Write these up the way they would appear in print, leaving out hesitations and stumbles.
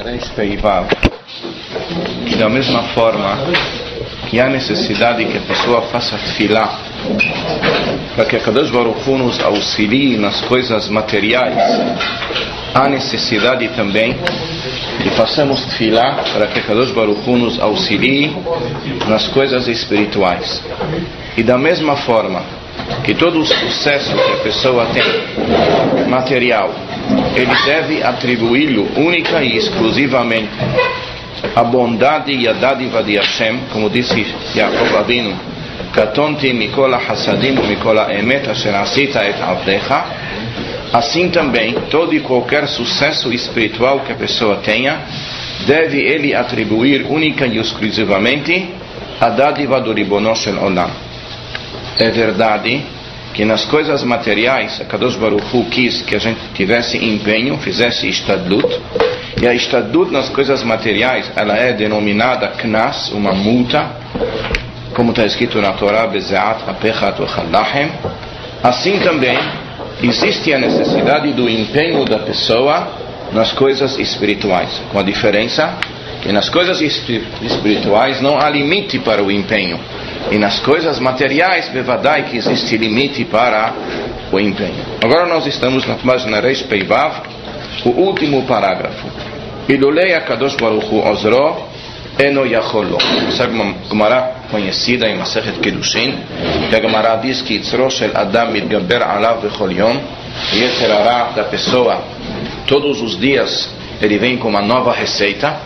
Reis Peivav, que da mesma forma que há necessidade que a pessoa faça tefilá para que a Kadosh Baruch Hu nos auxilie nas coisas materiais, há necessidade também de façamos tefilá para que a Kadosh Baruch Hu nos auxilie nas coisas espirituais. E da mesma forma que todo o sucesso que a pessoa tem material, ele deve atribuí-lo única e exclusivamente à bondade e à dádiva de Hashem, como disse Yaakov Avinu: Katonti mikol hasadim mikol emet asher asita et avdecha. Assim também, todo e qualquer sucesso espiritual que a pessoa tenha, deve ele atribuir única e exclusivamente à dádiva do Ribono Shel Olam. É verdade que nas coisas materiais a Kadosh Baruch Hu quis que a gente tivesse empenho, fizesse ishtadlut, e a ishtadlut nas coisas materiais ela é denominada knas, uma multa, como está escrito na Torá, bezeat apechat v'chalahem. Assim também existe a necessidade do empenho da pessoa nas coisas espirituais, com a diferença que nas coisas espirituais não há limite para o empenho, e nas coisas materiais, bevadai, que existe limite para o empenho. Agora nós estamos na página Reis Peivav, o último parágrafo. Ilulei HaKadosh Baruch Hu Ozro eno yacholo. Essa é uma Gemara conhecida em Masechet Kedushin, que a Gemara diz que Yitzro shel Adam mitgaber alav bechol yom, e Yetzer Hara da pessoa todos os dias ele vem com uma nova receita,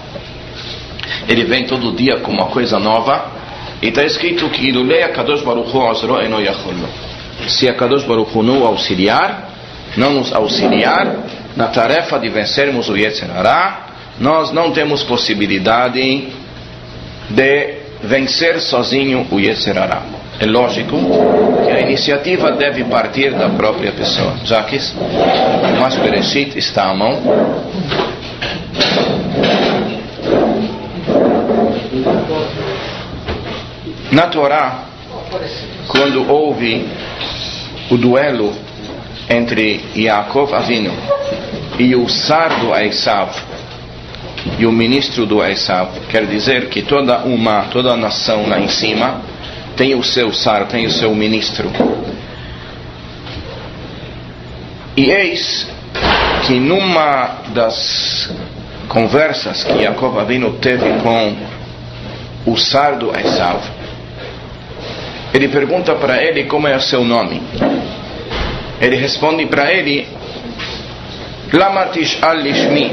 ele vem todo dia com uma coisa nova. E está escrito que Ilulei HaKadosh Baruch Hu Ozro eno yacholo. Se a Kadosh Baruch Hu não auxiliar, não nos auxiliar na tarefa de vencermos o Yetzer Hara, nós não temos possibilidade de vencer sozinho o Yetzer Hara. É lógico que a iniciativa deve partir da própria pessoa. Jaques, mas Bereshit está à mão. Na Torá, quando houve o duelo entre Yaakov Avinu e o sar do Esav e o ministro do Esav, quer dizer que toda a nação lá em cima tem o seu sar, tem o seu ministro. E eis que numa das conversas que Yaakov Avinu teve com o sar do Esav, ele pergunta para ele como é o seu nome. Ele responde para ele: Lama tish'al lishmi.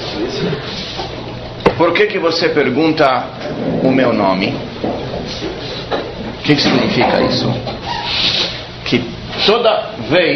Por que você pergunta o meu nome? O que significa isso? Que toda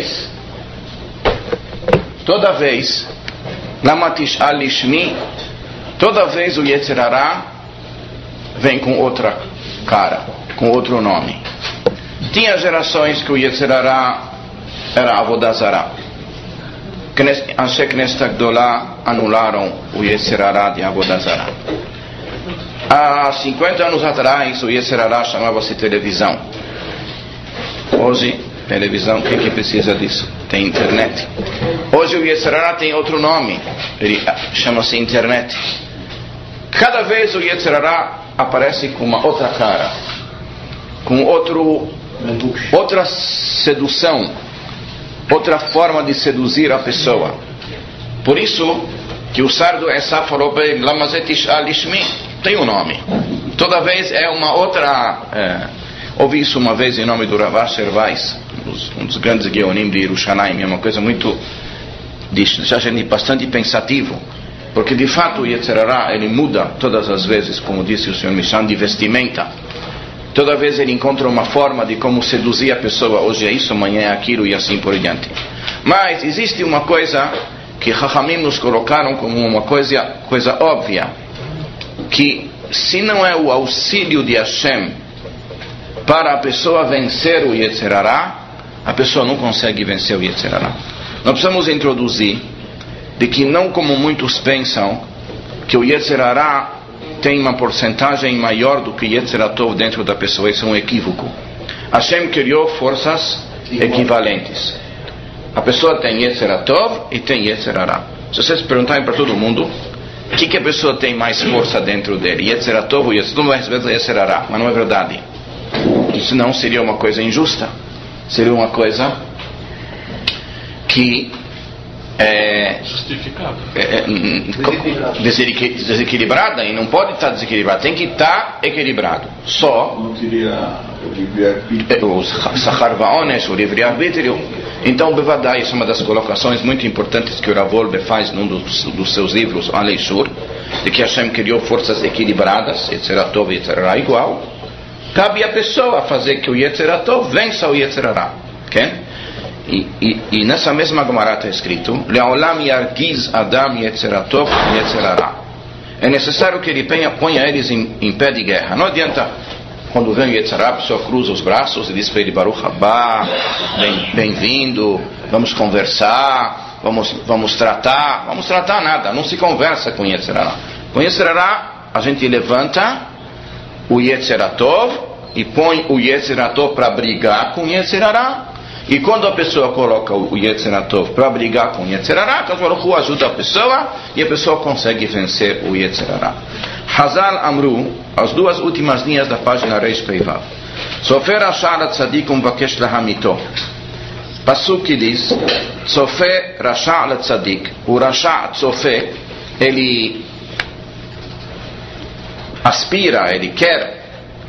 vez Lama tish'al lishmi, toda vez o Yetzer Hara vem com outra cara, com outro nome. Tinha gerações que o Yetzer Hara era Avodah Zarah. Anshe Knesset Agdolá anularam o Yetzer Hara de Avodah Zarah. Há 50 anos atrás o Yetzer Hara chamava-se televisão. Hoje, televisão, quem que precisa disso? Tem internet. Hoje o Yetzer Hara tem outro nome, ele chama-se internet. Cada vez o Yetzer Hara aparece com uma outra cara, com outra sedução, outra forma de seduzir a pessoa. Por isso que o sardo Esav falou para ele: tem um nome. Toda vez é uma outra. Ouvi isso uma vez em nome do Rav Asher Weiss, um dos grandes Geonim de Yerushalayim. É uma coisa muito, deixa a gente bastante pensativo, porque de fato o Yetzer Hara ele muda todas as vezes, como disse o Sr. Mishan, de vestimenta. Toda vez ele encontra uma forma de como seduzir a pessoa. Hoje é isso, amanhã é aquilo e assim por diante. Mas existe uma coisa que Chachamim nos colocaram como uma coisa óbvia, que se não é o auxílio de Hashem para a pessoa vencer o Yetzer Hara, a pessoa não consegue vencer o Yetzer Hara. Nós precisamos introduzir de que não como muitos pensam que o Yetzer Hara tem uma porcentagem maior do que Yetzer Tov dentro da pessoa. Isso é um equívoco. Hashem criou forças equivalentes. A pessoa tem Yetzer Tov e tem Yetzer Hara. Se vocês perguntarem para todo mundo, O que a pessoa tem mais força dentro dele? Yetzer Tov ou Yetzer Hara? Mas não é verdade. Isso não seria uma coisa injusta. Seria uma coisa que desequilibrada, e não pode estar desequilibrada, tem que estar equilibrado. Só não teria o Sachar Vaones, o livre-arbítrio. Então, Bevadai, isso é uma das colocações muito importantes que o Rav Wolbe faz num dos seus livros, Aleishur, de que Hashem criou forças equilibradas, Yetzer Tov e Yetzer Hara igual. Cabe a pessoa fazer que o Yetzer Tov vença o Yetzer Hara. Okay? E nessa mesma Gemara está escrito: Le'olam yargiz Adam Yetzer Tov Yetzer Hara. É necessário que ele ponha eles em pé de guerra. Não adianta, quando vem o Yetzer Hara, a pessoa cruza os braços e diz para ele: Baruch Haba, bem-vindo, vamos conversar, vamos tratar nada. Não se conversa com o Yetzer Hara. Com o Yetzer Hara, a gente levanta o Yetzer Tov e põe o Yetzer Tov para brigar com o Yetzer Hara. E quando a pessoa coloca o Yetzer Tov para brigar com o Yetzer Hara, Kadosh Baruch Hu ajuda a pessoa e a pessoa consegue vencer o Yetzer Hara. Hazal Amru, as duas últimas linhas da página Reish Peivav. Sofer Rasha Latzadik Umvakesh Lahamito. Pasuk que diz: Sofer Rasha Latzadik. O Rasha Sofer, ele aspira, ele quer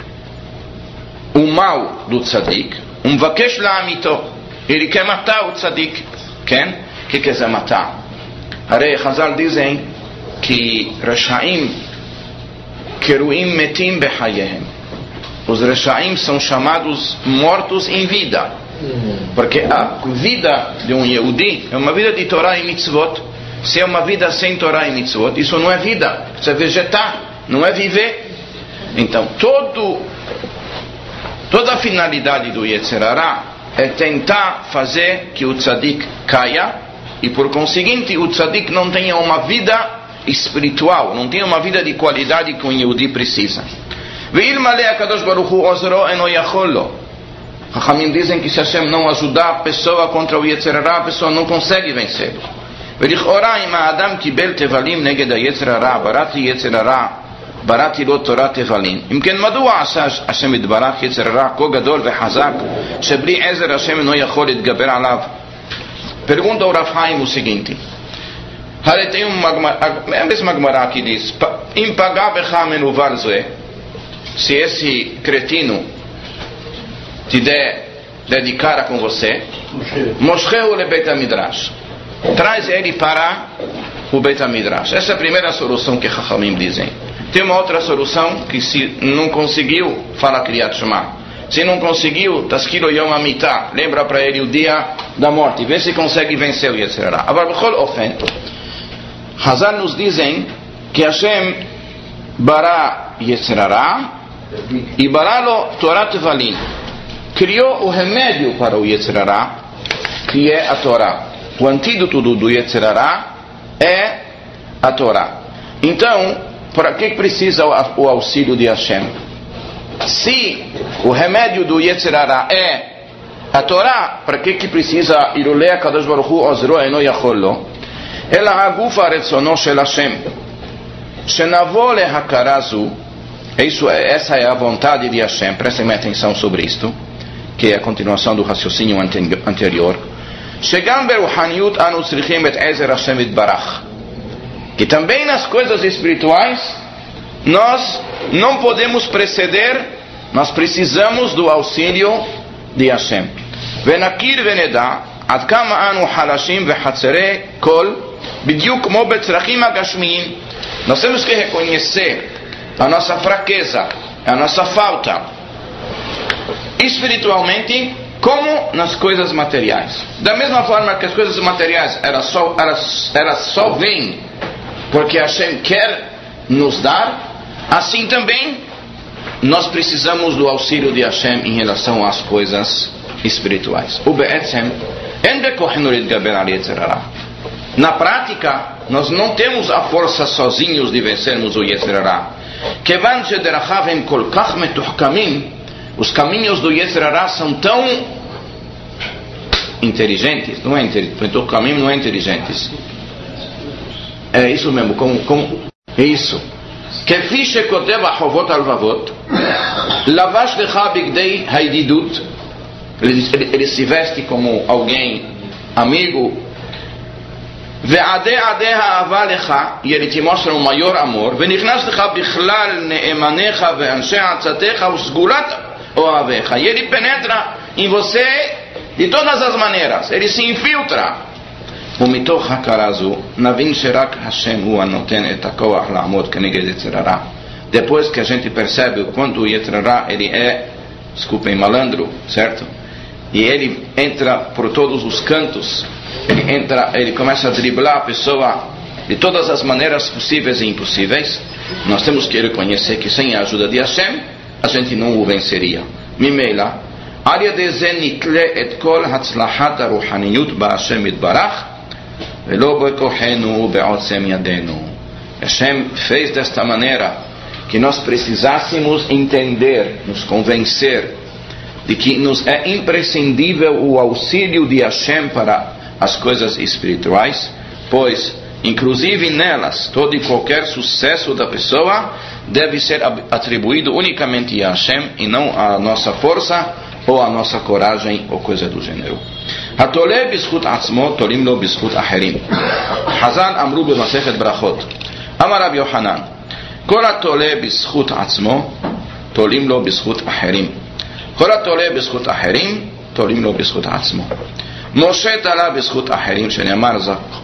o mal do Tzadik. Vakesh Lahamito, ele quer matar o Tzadik. Quem? Que quer dizer matar? Arei Hazal dizem que Reshaim Keruim Metim Behayehem. Os Reshaim são chamados mortos em vida, porque a vida de um Yehudi é uma vida de Torah e Mitzvot. Se é uma vida sem Torah e Mitzvot, isso não é vida, isso é vegetar, não é viver. Então toda a finalidade do Yetzer Hara é tentar fazer que o Tzadik caia, e por conseguinte o Tzadik não tenha uma vida espiritual, não tenha uma vida de qualidade que um Yehudi precisa. Chachamim dizem que se Hashem não ajudar a pessoa contra o Yetzer Hara, a pessoa não consegue vencê-lo. בראתי לו תורת הבלים. אם כן, מדוע עשה השם יתברך יצר הרע כה גדול וחזק שבלי עזר השם אינו יכול להתגבר עליו? Pergunta ao Rav Haim o seguinte: tem a mesma Gemara que diz: אם פגע בך מנוול זה, se esse cretino te der de cara com você, mosheu le Beit HaMidrash, traz ele para o Beit HaMidrash. Essa é a primeira solução que Chachamim dizem. Tem uma outra solução, que se não conseguiu, fala Kriyat Shema. Se não conseguiu, Taskilo Yom HaMitah, lembra para ele o dia da morte, vê se consegue vencer o Yetzer Hara. Agora, Bechol Ofen, Hazal nos dizem que Hashem bara Yetzer Hara e bará-lo Torat Valim. Criou o remédio para o Yetzer Hara, que é a Torá. O antídoto do Yetzer Hara é a Torá. Então, para que precisa o auxílio de Hashem? Se o remédio do Yetzer Hara é a Torá, para que precisa Irulei HaKadosh Baruch Hu Ozro Eno Yachol Lo? Ela Hagufa Retzono Shel Hashem Shenavo Lehakara Zu. Essa é a vontade de Hashem. Prestem atenção sobre isto, que é a continuação do raciocínio anterior. Shegam Beruhaniut Anu Tzrichim Et Ezer Hashem Itbarach. Que também nas coisas espirituais nós não podemos preceder, nós precisamos do auxílio de Hashem. Venakir veneda ad kama anu halashim vehatzere kol bidyuk mo betzrachim agashmiyim. Nós temos que reconhecer a nossa fraqueza, a nossa falta espiritualmente, como nas coisas materiais. Da mesma forma que as coisas materiais elas só vêm porque Hashem quer nos dar, assim também nós precisamos do auxílio de Hashem em relação às coisas espirituais. Na prática, nós não temos a força sozinhos de vencermos o Yetzer Hara. Os caminhos do Yetzer Hara são tão inteligentes, não é inteligente, o caminho não é inteligentes. É isso mesmo, como isso. כפי שכותב החובות הלבבות, לבש לך בגדי הידידות, ele se veste como alguém amigo, ועדי עדי האהבה לך, e ele te mostra um maior amor, ונכנס לך בכלל נאמניך ואנשי עצתך וסגולת אוהביך, e ele penetra em você de todas as maneiras, ele se infiltra. ומתוך הכרה זו נבין שרק השם הוא הנותן את הכוח לעמוד כנגד יצר הרע. Depois que a gente percebe o quanto o יצר הרע ele é, desculpem, malandro, certo? E ele entra por todos os cantos, ele começa a driblar a pessoa de todas as maneiras possíveis e impossíveis. Nós temos que reconhecer que sem a ajuda de Hashem a gente não o venceria. ממילא, על ידי זה נתלה את כל הצלחת הרוחניות בהשם יתברך ולא בכוחנו בעוצם ידינו. Hashem fez desta maneira que nós precisássemos entender, nos convencer de que nos é imprescindível o auxílio de Hashem para as coisas espirituais, pois, inclusive nelas, todo e qualquer sucesso da pessoa deve ser atribuído unicamente a Hashem e não à nossa força ou à nossa coragem ou coisa do gênero. התולה בזכות עצמו תולים לו בזכות אחרים. חז"ל אמרו במסכת ברכות, אמר רבי יוחנן, כל התולה בזכות עצמו תולים לו בזכות אחרים, כל התולה בזכות אחרים תולים לו בזכות עצמו. משה תלה בזכות אחרים, שנאמר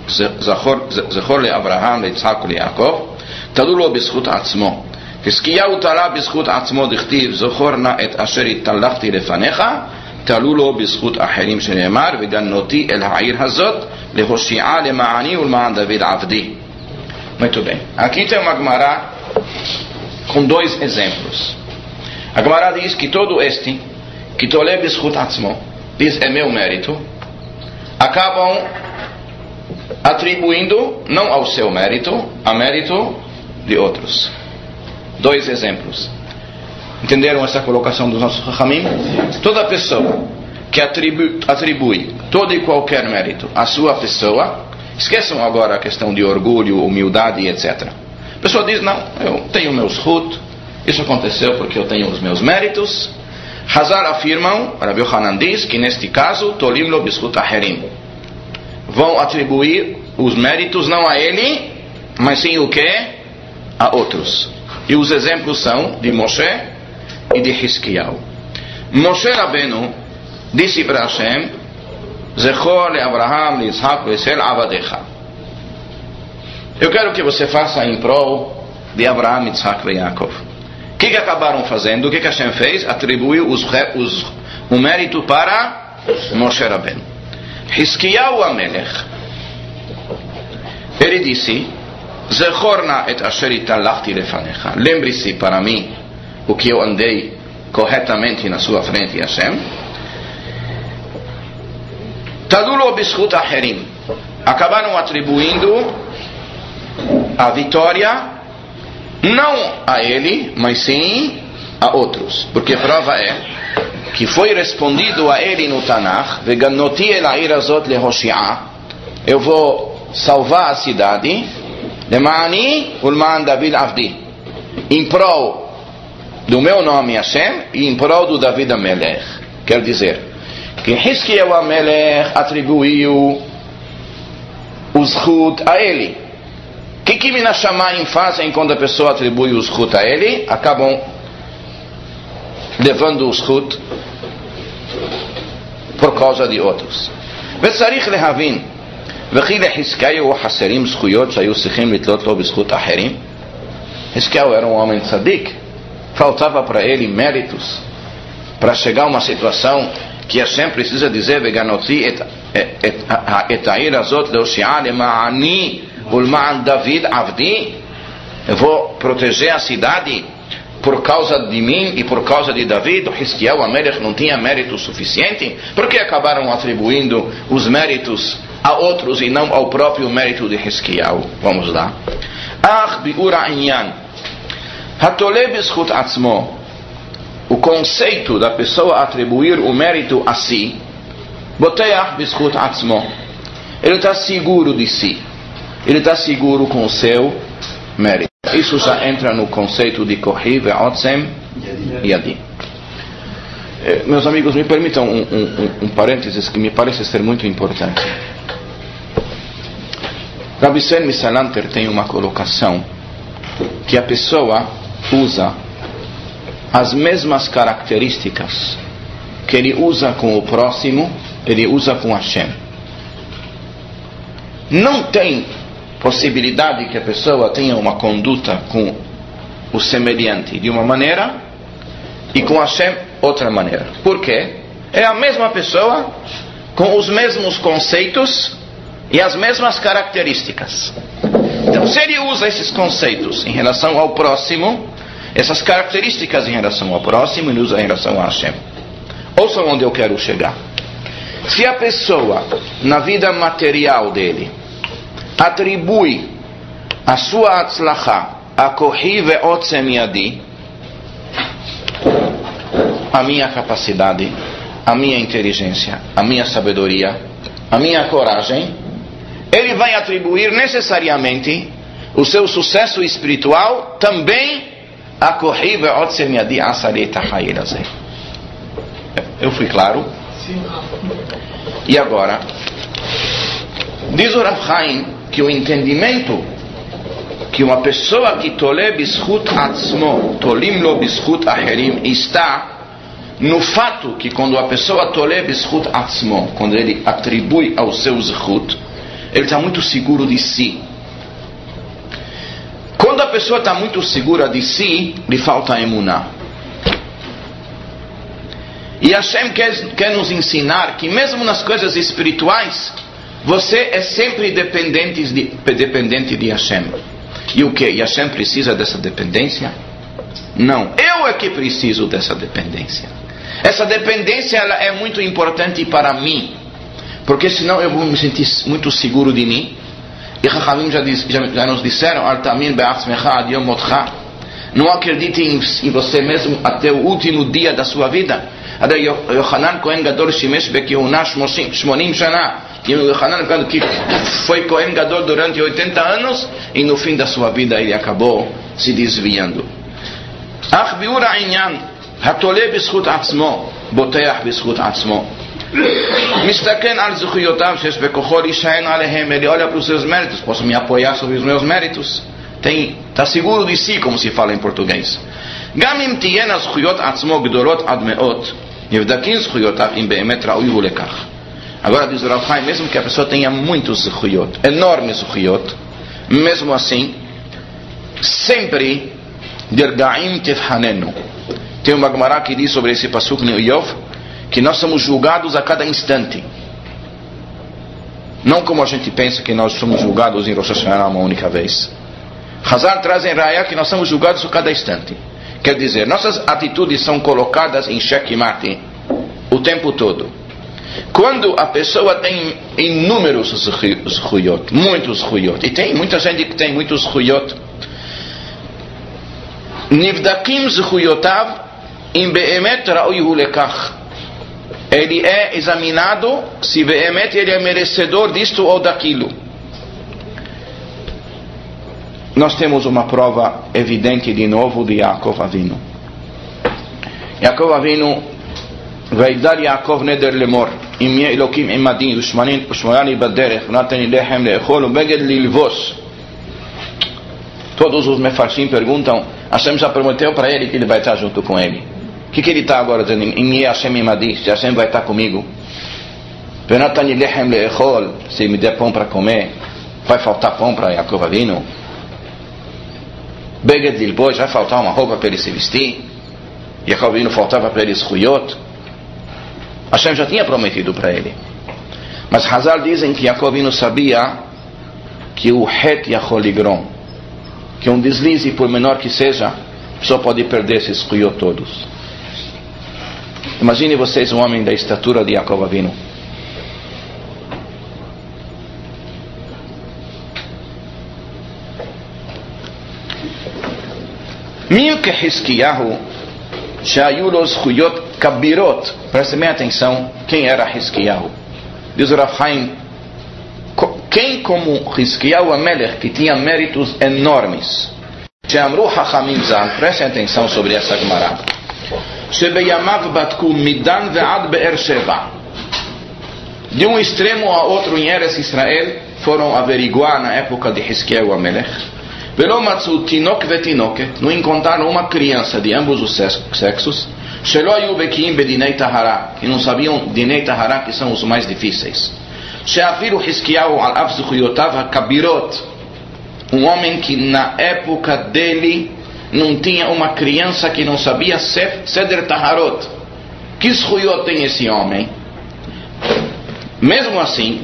זכור לאברהם ליצחק וליעקב, תלו לו בזכות עצמו. חזקיהו תלה בזכות עצמו, דכתיב זכור נא את אשר התהלכתי לפניך, תלו לו בזכות אחרים, שנאמר וגנותי אל העיר הזאת להושיעה למעני ולמען דוד עבדי. Muito bem, aqui tem uma Gemara com dois exemplos. A Gemara diz que todo este que tolé b'zchut atzmo, diz é meu mérito, acabam atribuindo não ao seu mérito, a mérito de outros. Dois exemplos. Entenderam essa colocação dos nossos Chachamim? Toda pessoa que atribui todo e qualquer mérito à sua pessoa, esqueçam agora a questão de orgulho, humildade, etc. A pessoa diz, não, eu tenho meus zchut, isso aconteceu porque eu tenho os meus méritos. Hazar afirmam, Rabbi Yochanan diz, que neste caso, tolim lo b'zchut aherim. Vão atribuir os méritos não a ele, mas sim o que? A outros. E os exemplos são de Moshe e de Hizkiyahu. Moshe Rabbeinu disse para Hashem, Zechor le Abraham, le Yitzhak, le Yisrael, avadecha. Eu quero que você faça em prol de Abraham, Yitzhak e Yaakov. O que acabaram fazendo? O que Hashem fez? Atribuiu o mérito para Moshe Rabbeinu. Hizkiyahu Amelech, ele disse, Zechor na et asher italachti lefanecha. Lembre-se para mim o que eu andei corretamente na sua frente, Hashem. Talulo b'zchut aherim. Acabaram atribuindo a vitória não a ele, mas sim a outros. Porque a prova é que foi respondido a ele no Tanakh, Veganoti el ha'ir azot lehoshi'a. Eu vou salvar a cidade, Lema'ani ulma'an David avdi, em prol do meu nome Hashem e em prol do David Amelech. Quer dizer que Hizkiyahu Amelech atribuiu o zchut a ele. O que Minas Shamayim fazem quando a pessoa atribui o zchut a ele? Acabam levando o zchut por causa de outros. וצריך להבין, וכי לחזקיהו חסרים זכויות שהיו צריכים לתלות לו בזכות אחרים? Hizkiyahu era um homem tzadik, faltava para ele méritos para chegar a uma situação que Hashem precisa dizer veganoti et ha'ir azot leoshi'a lema'ani ulma'an David avdi. Eu vou proteger a cidade por causa de mim e por causa de David. O Hizkiyahu Amelech não tinha mérito suficiente, porque acabaram atribuindo os méritos a outros e não ao próprio mérito de Hizkiyahu. Vamos lá. Ach bi'ura inyan hatole b'zchut atzmo. O conceito da pessoa atribuir o mérito a si, boteach b'zchut atzmo. Ele está seguro de si, ele está seguro com o seu mérito. Isso já entra no conceito de Kohi ve'otzem yadi. Meus amigos, me permitam um parênteses que me parece ser muito importante. Rabbi Selmi Salanter tem uma colocação que a pessoa usa as mesmas características que ele usa com o próximo, ele usa com Hashem. Não tem possibilidade que a pessoa tenha uma conduta com o semelhante de uma maneira e com Hashem outra maneira. Por quê? É a mesma pessoa com os mesmos conceitos e as mesmas características. Então, se ele usa esses conceitos em relação ao próximo, essas características em relação ao próximo, ele usa em relação a Hashem. Ouça onde eu quero chegar. Se a pessoa, na vida material dele, atribui a sua atzlacha a Kohi ve'otzem yadi, a minha capacidade, a minha inteligência, a minha sabedoria, a minha coragem, ele vai atribuir necessariamente o seu sucesso espiritual também a Kohi ve'otzem yadi asarei tahayil azeh. Eu fui claro? Sim. E agora, diz o Rav Chaim que o entendimento que uma pessoa que tole bishut atzmo, tolim lo bishut aherim, está no fato que quando a pessoa tole bishut atzmo, quando ele atribui ao seu zchut, ele está muito seguro de si. Quando a pessoa está muito segura de si, lhe falta emuná. E Hashem quer nos ensinar que mesmo nas coisas espirituais, você é sempre dependente de Hashem. E o que? E Hashem precisa dessa dependência? Não. Eu é que preciso dessa dependência. Essa dependência ela é muito importante para mim. Porque senão eu vou me sentir muito seguro de mim. E Chachamim já nos disseram, não acredite em você mesmo até o último dia da sua vida. Yohanan Kohen Gadol Shimesh Bekiuna 80 Shana. E o Yohanan que foi Kohen Gadol durante 80 anos e no fim da sua vida ele acabou se desviando. Ach biura inyan hatole b'zchut atzmo boteach b'zchut atzmo mistaken al zuchiyotav shesh bekocho lishaen alehem. Ele olha para os seus méritos, posso me apoiar sobre os meus méritos. Está seguro de si, como se fala em português. Gam im tiyena zuchiyot atzmo gdolot ad meot yevdakin zuchiyotav im be'emet ra'ui hu lekach. Agora diz o Rav Chaim, mesmo que a pessoa tenha muitos zuchiyot, enormes zuchiyot, mesmo assim, sempre dergaim tefhanenu. Tem uma Gemara que diz sobre esse pasuk no Iyov, que nós somos julgados a cada instante. Não como a gente pensa que nós somos julgados em Rosh Hashanah uma única vez. Hazar traz em Raya que nós somos julgados a cada instante. Quer dizer, nossas atitudes são colocadas em xeque-mate o tempo todo. Quando a pessoa tem inúmeros zchuyot, muitos zchuyot, e tem muita gente que tem muitos zchuyot, nivdakim zchuyotav im be'emet ra'ui hu lekach. Ele é examinado se be'emet ele é merecedor disto ou daquilo. Nós temos uma prova evidente de novo de Yaakov Avinu. Yaakov Avinu ויגדל יעקב נדר לאמור אם יהיה אלוקים עמדי ושמרני בדרך ונתן לי לחם לאכול ובגד ללבוש. Todos os mefarshim perguntam, Hashem já prometeu para ele que ele vai estar junto com ele. O que ele está agora dizendo? Em mim Hashem imadi, se Hashem vai estar comigo. ונתן לי לחם לאכול, se me der pão para comer, vai faltar pão para Yaakov Avinu. Beged lilbosh, vai faltar uma roupa para ele se vestir. Yaakov Avinu faltava para ele zchuyot. Hashem já tinha prometido para ele. Mas Hazal dizem que Yaakov não sabia que o het yachol ligron, que um deslize, por menor que seja, só pode perder esses zchuyot todos. Imagine vocês um homem da estatura de Yaakov Avinu. Mil que Hiskiyahu שהיו לו זכויות כבירות. Prestem bem atenção, quem era Hiskiyahu? Diz o Rav Chaim, quem como Hiskiyahu Amelech, que tinha méritos enormes, Sheamru Hachamim Zal, prestem atenção sobre essa Gemara. Shebeyamav batku midan ve'ad be'er sheva. De um extremo a outro em Eretz Israel, foram averiguar na época de Hizkiyahu HaMelech. Velo matzu tinok vetinoke, não encontraram uma criança de ambos os sexos. Shelo ayu bekiim bedinei tahara, que não sabiam dinei tahara, que são os mais difíceis. Sheafiru Hizkiyahu al-av zuchuyotav hakabirot, um homem que na época dele não tinha uma criança que não sabia Seder Taharot. Que zchuyot tem esse homem? Mesmo assim,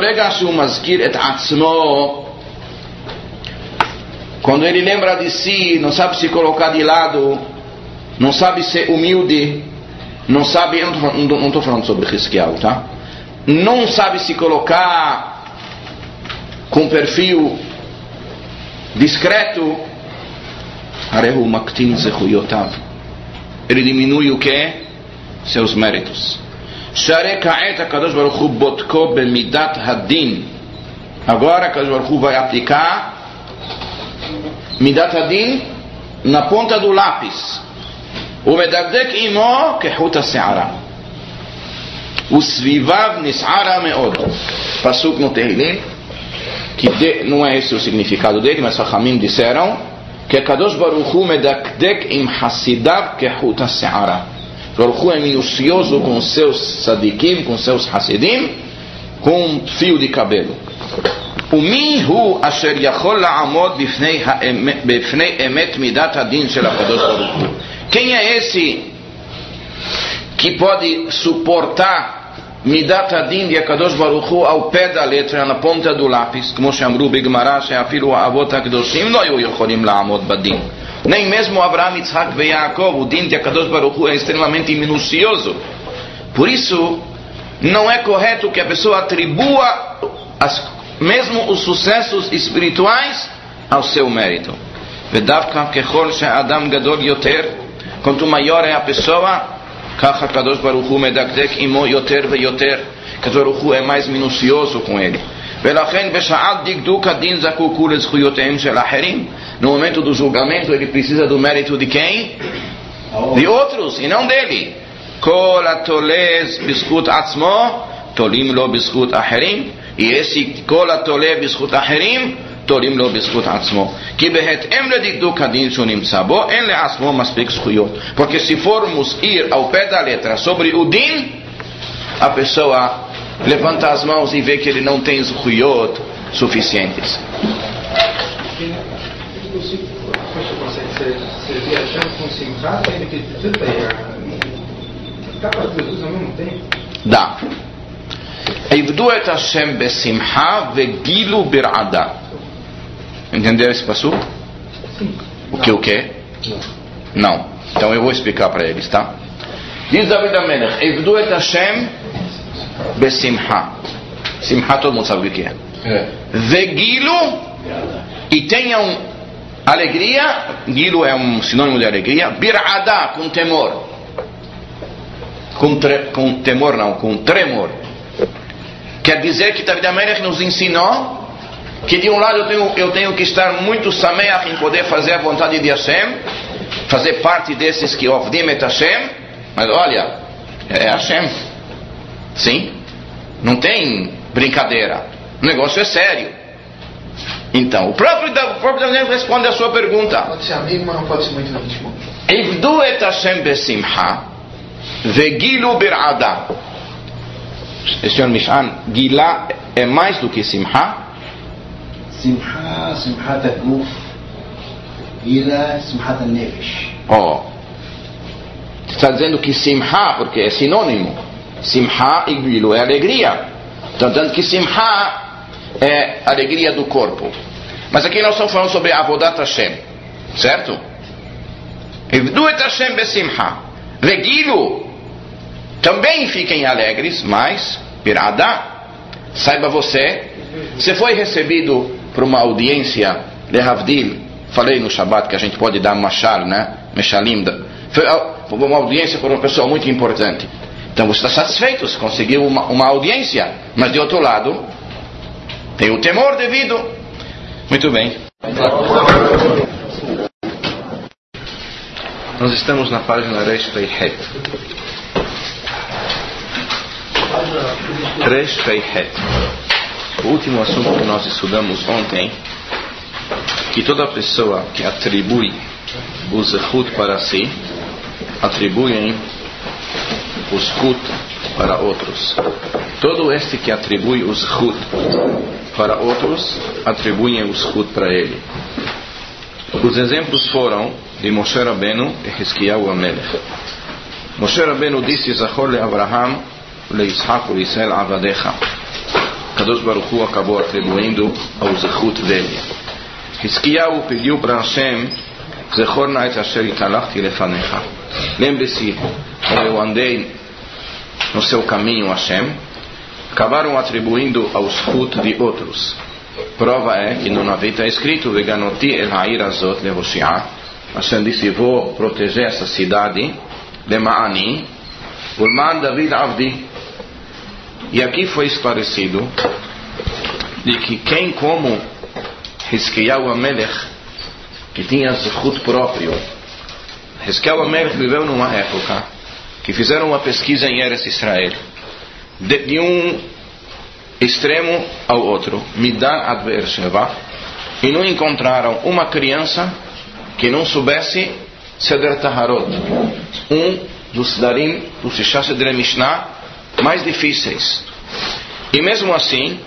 quando ele lembra de si, não sabe se colocar de lado, não sabe ser humilde, não sabe, eu não estou falando sobre Hizkiyahu, tá? Não sabe se colocar com perfil discreto, ele diminui o que? Seus méritos. Agora Kadosh Baruch Hu vai aplicar Midat Hadin na ponta do lápis. O medagdek imo kehut ha'se'ara. Usvivav nis'ara me'od. Pasuk no Tehillim, que não é esse o significado dele, mas Chachamim disseram que Kadosh Baruch Hu medagdek im hasidav kehut ha'se'ara. Baruch Hu é minucioso com seus sadikim, com seus hasidim, com um fio de cabelo. ומי הוא אשר יכול לעמוד בפני אמת מידת הדין של הקדוש ברוך הוא? Quem é esse que pode suportar מידת הדין de הקדוש ברוך הוא ao pé da letra, na ponta do lápis, כמו שאמרו בגמרא שאפילו האבות הקדושים לא היו יכולים לעמוד בדין. Nem mesmo Abraão, Yitzhak e Yaakov, o din de Akadosh Baruch Hu é extremamente minucioso. Por isso, não é correto que a pessoa atribua mesmo os sucessos espirituais ao seu mérito. Quanto maior é a pessoa, Kadosh Baruch Hu medakdek imo yoter ve yoter. Kadosh Baruch Hu é mais minucioso com ele. No momento do julgamento, ele precisa do mérito de quem? De outros, e não dele. Kol atolez bischut atzmo tolim lo bischut acherim. E esse kol atolez bischut acherim tolim lo bischut atzmo. Ki behetem ledikduk hadin shunimtza bo en leatzmo maspik zchuyot. Porque se formos ir ao pé da letra sobre o din, a pessoa levanta as mãos e vê que ele não tem zchuyot suficientes. Servir a chance com simchá, ainda que tudo dá para Jesus ao mesmo tempo? Dá. Ivdu et Hashem besimcha vegilu bir'ada. Entenderam esse passuco? Sim. O que? Não. Então eu vou explicar para eles, tá? Diz David HaMelech, Ivdu et Hashem besimcha. Simcha todo mundo sabe o que é. Vegilu, e tenham alegria. Gilo é um sinônimo de alegria. Bir'ada, com temor. Com temor não, com tremor. Quer dizer que David HaMelech nos ensinou que de um lado eu tenho que estar muito sameach em poder fazer a vontade de Hashem, fazer parte desses que ovdim et Hashem, mas olha, é Hashem. Sim? Não tem brincadeira. O negócio é sério. Então, o próprio Deus responde a sua pergunta. Pode ser amigo, mas não pode ser muito íntimo. Ivdu et Hashem besimcha vegilu bir'ada. Senhor Mishan, Gilá é mais do que Simcha? Simcha, Simchat al-Guf, Gilá, Simchat al-Nefesh. Está dizendo que Simcha, porque é sinônimo. Simcha e Gilu é alegria. Tanto que Simcha é alegria do corpo. Mas aqui nós estamos falando sobre Avodat Hashem, certo? Ivdu et Hashem besimcha vegilu, também fiquem alegres, mas pirada, saiba você foi recebido por uma audiência lehavdil. Falei no Shabbat que a gente pode dar mashal, né? Meshalim, foi uma audiência por uma pessoa muito importante. Então você está satisfeito, você conseguiu uma audiência, mas de outro lado tem o temor devido. Muito bem. Nós estamos na página Resh Pei Het. Resh Pei Het. O último assunto que nós estudamos ontem, que toda pessoa que atribui o zechut para si, atribuem o zechut para outros. Todo este que atribui o zechut para outros, atribuem o zechut para ele. Os exemplos foram de Moshe Rabbeinu e Hizkiyahu HaMelech. Moshe Rabbeinu disse: Zachor le Abraham, le Yitzhak, le Israel avadecha. Kadosh Baruch Hu acabou atribuindo ao zechut dele. Hizkiyahu pediu para Hashem: Zechor na et asher italachti lefanecha. Lembre-se como eu andei no seu caminho, Hashem. Acabaram atribuindo ao zechut de outros. Prova é que no Navi está escrito: Veganoti el ha'ir azot lehoshi'ah. Hashem disse: vou proteger essa cidade, lema'ani, ulman David avdi. E aqui foi esclarecido de que quem como Hizkiyahu HaMelech, que tinha zechut próprio. Hizkiyahu HaMelech viveu numa época que fizeram uma pesquisa em Eretz Israel, de um extremo ao outro, Midan ad Beersheva, e não encontraram uma criança que não soubesse Seder Taharot, um dos Darim, do Sishah Sedre Mishnah, mais difíceis. E mesmo assim,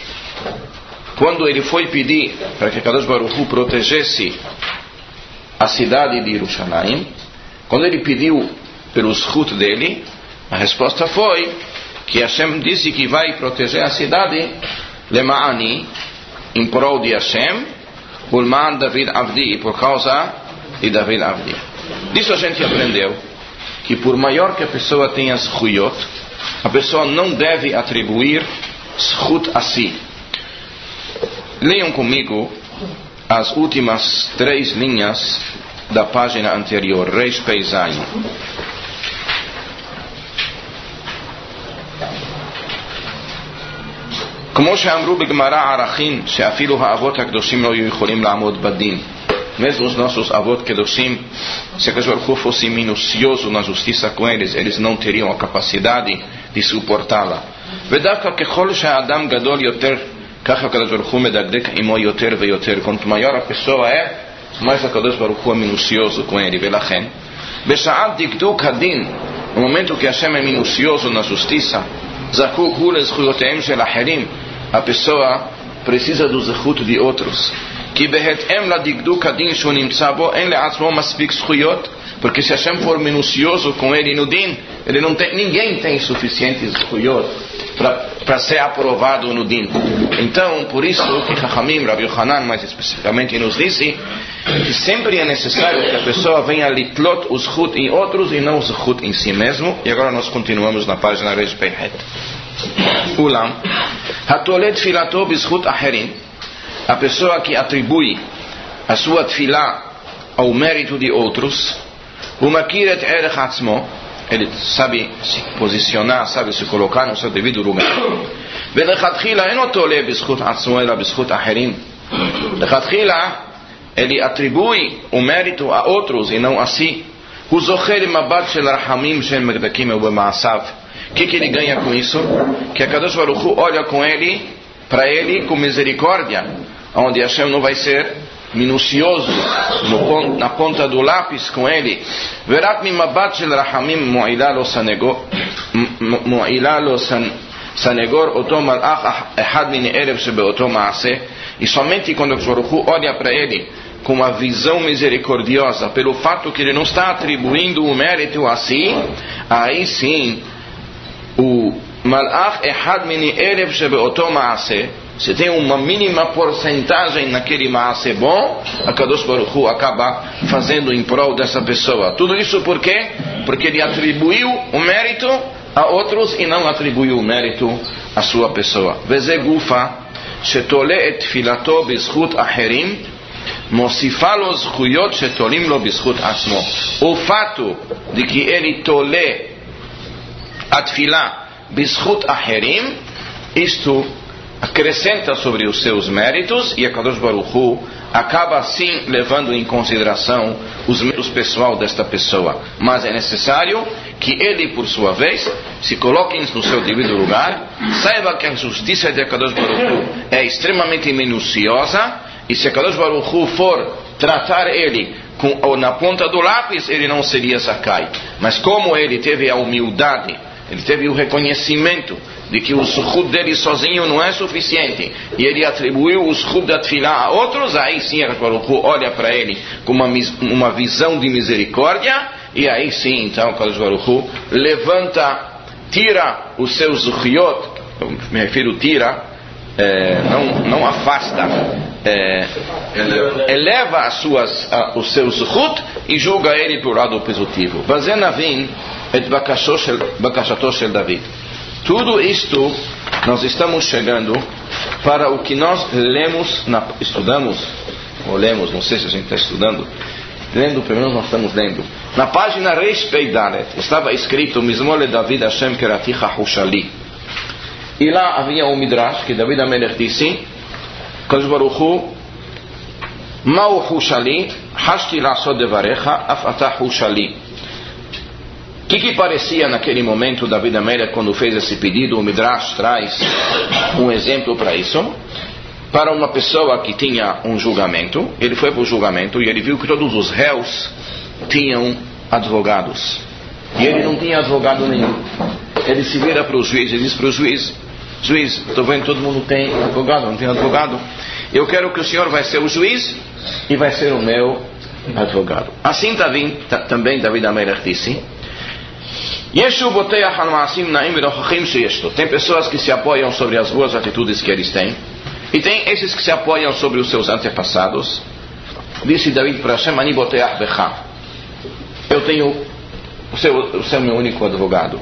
quando ele foi pedir para que Kadosh Baruch Hu protegesse a cidade de Jerusalém, quando ele pediu pelo zechut dele, a resposta foi que Hashem disse que vai proteger a cidade, lema'ani, em prol de Hashem, ulman David avdi, por causa de David avdi. Disso a gente aprendeu que por maior que a pessoa tenha zechuyot, a pessoa não deve atribuir zechut a si. Leiam comigo as últimas 3 linhas da página anterior, Resh Pei Zayin. כמו שאמרו בגמרא ערכין שאפילו האבות הקדושים לא היו יכולים לעמוד בדין. Mesmo os nossos avós kedoshim, se a Kadosh fosse minucioso na justiça com eles, eles não teriam a capacidade de suportá-la. ודווקא ככל שהאדם גדול יותר, ככה הקדוש ברוך הוא מדקדק עמו יותר ויותר. Quanto maior a pessoa é, mais a Kadosh Baruch Hu é minucioso com ele. ולכן, בשעת דקדוק הדין, no momento que Hashem é minucioso na justiça, זקוק הוא לזכויותיהם של אחרים, a pessoa precisa do zechut de outros. כי בהתאם לדקדוק הדין שהוא נמצא בו, אין לעצמו מספיק זכויות, porque se Hashem for minucioso com ele no din, ele não tem, ninguém tem suficientes zechuyot para ser aprovado no din. Então, por isso que Chachamim, Rabi Yochanan mais especificamente, nos disse que sempre é necessário que a pessoa venha litlot os zechut em outros e não os zechut em si mesmo. E agora nós continuamos na página Resh Pei Het. Ulam hatole tfilato bizchut acherim, a pessoa que atribui a sua tefilá ao mérito de outros, o makir et erech atzmo, ele sabe se posicionar, sabe se colocar no seu devido lugar. Velechatchila eno tole bizchut atzmo ela bizchut acherim. Lechatchila ele atribui o mérito a outros e não a si. O zocher mabat shel rahamim shel megdakim u b'ma'asav. O que ele ganha com isso? Que a Kadosh Baruch Hu olha com ele, para ele com misericórdia, onde Hashem não vai ser minucioso na ponta do lápis com ele. Verat mimabat shel rahamim mu'ila lo sanegor oto malach ehad min erev shebeoto ma'aseh. E somente quando a Kadosh Baruch Hu olha para ele com uma visão misericordiosa, pelo fato que ele não está atribuindo o mérito a si, aí sim o malach ehad min erev shebeoto ma'aseh, se tem uma mínima porcentagem naquele ma'aseh bom, a Kadosh Baruch Hu acaba fazendo em prol dessa pessoa. Tudo isso por quê? Porque ele atribuiu o mérito a outros e não atribuiu o mérito à sua pessoa. Veze gufa shetole et filato bizchut acherim mosifa lo zchuyot shetolim lo bizchut asmo. O fato de que ele tole a tefilá bizchut acherim, isto acrescenta sobre os seus méritos, e a Kadosh Baruch Hu acaba assim levando em consideração os méritos pessoal desta pessoa. Mas é necessário que ele, por sua vez, se coloque no seu devido lugar, saiba que a justiça de Kadosh Baruch Hu é extremamente minuciosa, e se a Kadosh Baruch Hu for tratar ele na ponta do lápis, ele não seria Zakai. Mas como ele teve a humildade, ele teve o reconhecimento de que o zchut dele sozinho não é suficiente, e ele atribuiu o zchut da tefilá a outros, aí sim a Baruch Hu olha para ele com uma visão de misericórdia, e aí sim então a Baruch Hu tira os seus zchiot, me refiro não afasta, eleva os seus zchut e julga ele para o lado positivo. Vazen navin et bakashato shel David. Tudo isto nós estamos chegando para o que nós estudamos, não sei se a gente está estudando, lendo, pelo menos nós estamos lendo. Na página Reish Pei Dalet estava escrito Mizmor David Hashem Keraticha Hushali. E lá havia um midrash que David HaMelech disse, Kadosh Baruch Hu, Ma'u Hushali, Hashti La'asod Devarecha, Af Atah Hushali. O que parecia naquele momento David HaMelech quando fez esse pedido? O Midrash traz um exemplo para isso. Para uma pessoa que tinha um julgamento, ele foi para o julgamento e ele viu que todos os réus tinham advogados. E ele não tinha advogado nenhum. Ele se vira para o juiz e diz para o juiz, estou vendo que todo mundo tem advogado, não tem advogado. Eu quero que o senhor vai ser o juiz e vai ser o meu advogado. Assim também David HaMelech disse, tem pessoas que se apoiam sobre as boas atitudes que eles têm, e tem esses que se apoiam sobre os seus antepassados. Disse David para Hashem, Ani boteach becha, eu tenho o seu meu único advogado.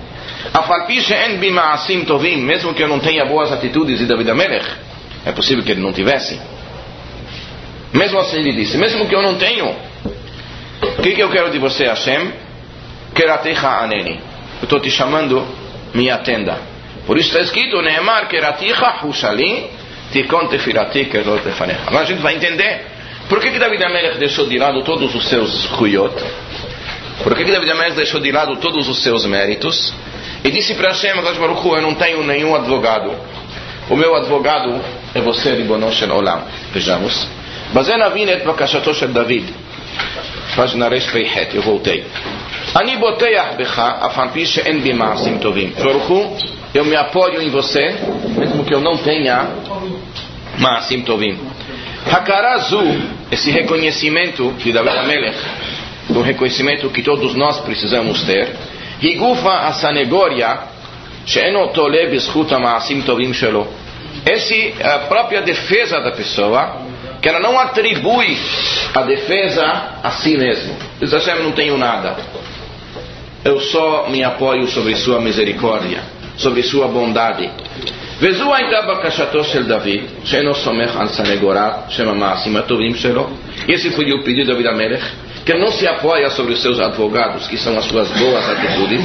Mesmo que eu não tenha boas atitudes de David HaMelech, é possível que ele não tivesse. Mesmo assim ele disse, mesmo que eu não tenho, o que eu quero de você, Hashem? Keratecha aneni, eu estou te chamando, me atenda. Por isso está escrito, Neemar Keraticha Hushali Tikon Tefilati Kerot Lefanecha. Agora a gente vai entender por que David HaMelech deixou de lado todos os seus huyot, por que David HaMelech deixou de lado todos os seus méritos e disse para Hashem, Baruch Hu, eu não tenho nenhum advogado, o meu advogado é você, Ribono Shel Olam. Vejamos, Bazen Avin et Bakashato Shel David, página Reish Pei Het, eu voltei. Ani boteach becha, afanpi she'en bi ma'asim tovim. Baruch Hu, eu me apoio em você, mesmo que eu não tenha ma'asim tovim. Hakarazu, esse reconhecimento de David HaMelech, um reconhecimento que todos nós precisamos ter. Higufa asanegoria, she'eno tole b'zchut ma'asim tovim shelo. Essa é a própria defesa da pessoa, que ela não atribui a defesa a si mesmo. Diz Hashem, não tenho nada. Eu só me apoio sobre sua misericórdia, sobre sua bondade. Vezu ainda bakashato shel David, she'eno somech al sanegorat, shema ma'asim tovim shelo. Esse foi o pedido de David HaMelech, que não se apoia sobre os seus advogados, que são as suas boas atitudes.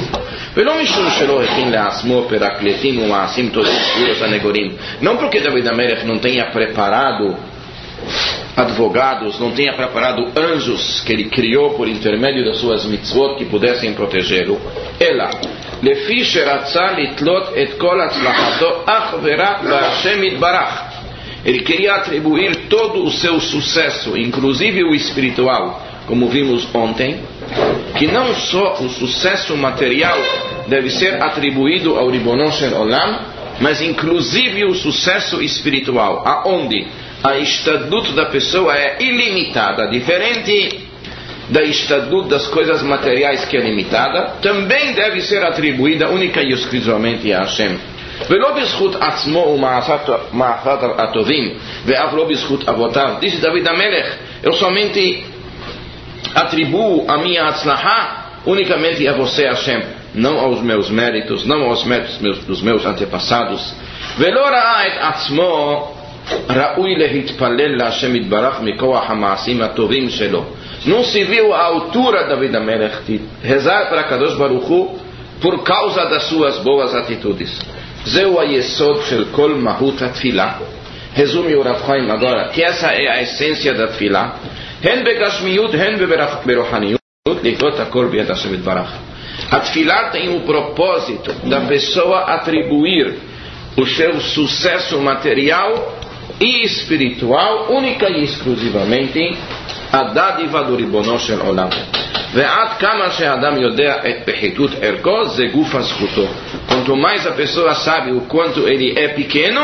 Não porque David HaMelech não tenha preparado advogados, não tenha preparado anjos que ele criou por intermédio das suas mitzvot que pudessem protegê-lo. Ela, lefi sheratza litlot et kol atzlachato ach verak b'Hashem yitbarach. Ele queria atribuir todo o seu sucesso, inclusive o espiritual, como vimos ontem, que não só o sucesso material deve ser atribuído ao Ribono Shel Olam, mas inclusive o sucesso espiritual, aonde a estadut da pessoa é ilimitada, diferente da estadut das coisas materiais que é limitada, também deve ser atribuída única e exclusivamente a Hashem. Velo b'zchut atzmo u'ma'asat atovim ve'av lo b'zchut avotav. Diz David HaMelech, eu somente atribuo a minha atzlahá unicamente a você, Hashem, não aos meus méritos, não aos méritos dos meus antepassados. Velo ra'a et atzmo ra'ui lehitpalel la'Hashem yitbarach mikoach ha'ma'asim atovim shelo. Não se viu a altura de David HaMelech de rezar para Kadosh Baruch Hu por causa das suas boas atitudes. זהו היסוד של כל מהות התפילה. Resume o Rav Chaim agora que essa é a essência da tefilá, הן בגשמיות הן ברוחניות, לקרות הכל ביד השם יתברך. A tefilá tem o propósito da pessoa atribuir o seu sucesso material e espiritual única e exclusivamente a dádiva do ריבונו של עולם. ועד כמה שהאדם יודע את פחיתות ערכו, זה גוף זכותו. Quanto mais a pessoa sabe o quanto ele é pequeno,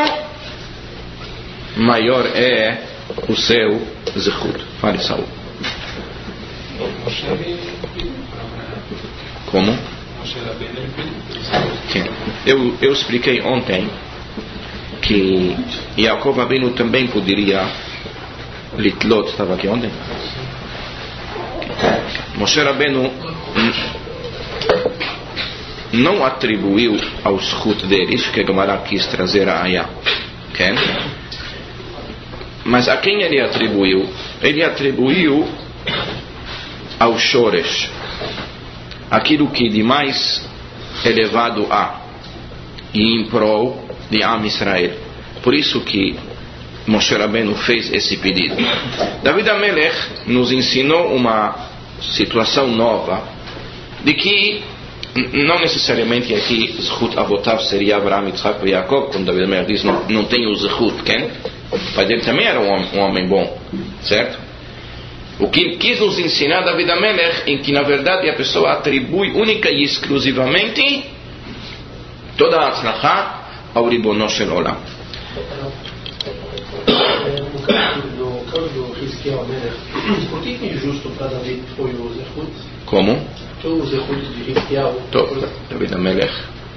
maior é o seu zechut. Fale, Saul. Como? Eu expliquei ontem que Yaakov Abinu também poderia litlot. Estava aqui ontem? Moshe Rabbeinu não atribuiu ao zechut dele, isso que a Gemara quis trazer a Ayah. Okay? Mas a quem ele atribuiu? Ele atribuiu ao Shoresh, aquilo que de mais elevado há, e em prol de Am Israel. Por isso que Moshe Rabbeinu fez esse pedido. David HaMelech nos ensinou uma situação nova, de que não necessariamente aqui Zechut Avotav seria Abraham, Yitzhak e Yaakov, quando David HaMelech diz não tem o Zechut, quem? O pai dele também era um homem bom, certo? O que quis nos ensinar David HaMelech, em que na verdade a pessoa atribui única e exclusivamente toda a Atzlachá ao Ribono Shel Olam. No caso do Hizkiyahu HaMelech, por que injusto para David foi o Zechut? Como? O Zechut de Hizkiyahu. David HaMelech.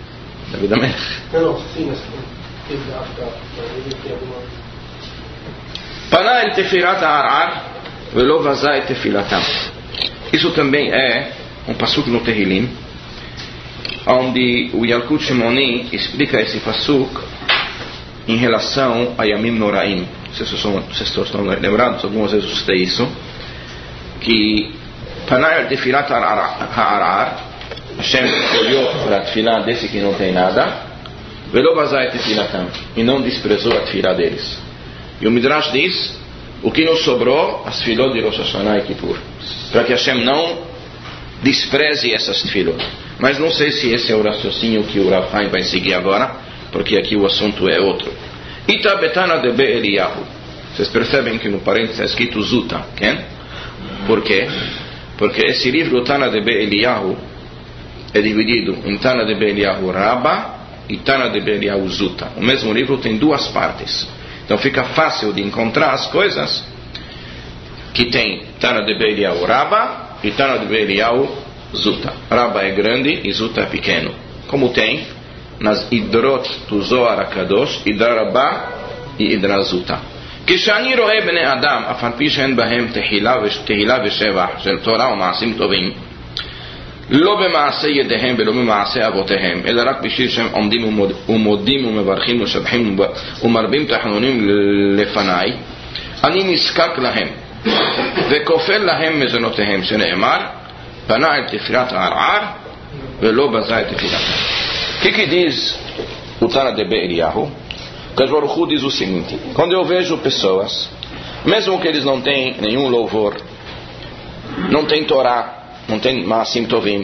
Não, sim, mas teve tem alguma... פנה אל תפילת הערער ולא בזה את תפילתם. Isso também é um pasuk no Tehillim, onde o Yalkut Shimoni explica esse pasuk em relação a Yamim Noraim. Vocês estão lembrados? Algumas vezes eu citei isso, que פנה אל תפילת הערער, Hashem olhou para a tefilá desse que não tem nada, ולא בזה את תפילתם, e não desprezou a tefilá deles. E o Midrash diz, o que nos sobrou, as tefilot de Rosh Hashanah e Kippur, para que Hashem não despreze essas tefilot. Mas não sei se esse é o raciocínio que o Rav Chaim vai seguir agora, porque aqui o assunto é outro. Ita betana de Be Eliyahu. Vocês percebem que no parênteses está escrito Zuta, quem? Por quê? Porque esse livro Tana de Be Eliyahu é dividido em Tana de Be Eliyahu Rabba e Tana de Be Eliyahu Zuta. O mesmo livro tem duas partes. Então fica fácil de encontrar as coisas que tem Tana de Be Eliyahu Rabba e Tana de Be Eliyahu Zuta. Rabba é grande e Zuta é pequeno. Como tem nas Idrot do Zohar HaKadosh, Idra Rabba e Idra Zuta. כשאני רואה בני אדם, אף על פי שאין בהם תהילה ושבח של תורה ומעשים טובים, לא במעשה ידיהם ולא במעשה אבותיהם, אלא רק בשביל שהם עומדים ומודים ומברכים ומשבחים ומרבים תחנונים לפניי, אני נזקק להם וכופל להם מזונותיהם, שנאמר פנה אל תפילת הערער ולא בזה את תפילתם. que diz o Tana de Be Eliyahu? Kadosh Baruch Hu diz o seguinte: quando eu vejo pessoas, mesmo que eles não têm nenhum louvor, não têm Torá, não têm Maasim Tovim,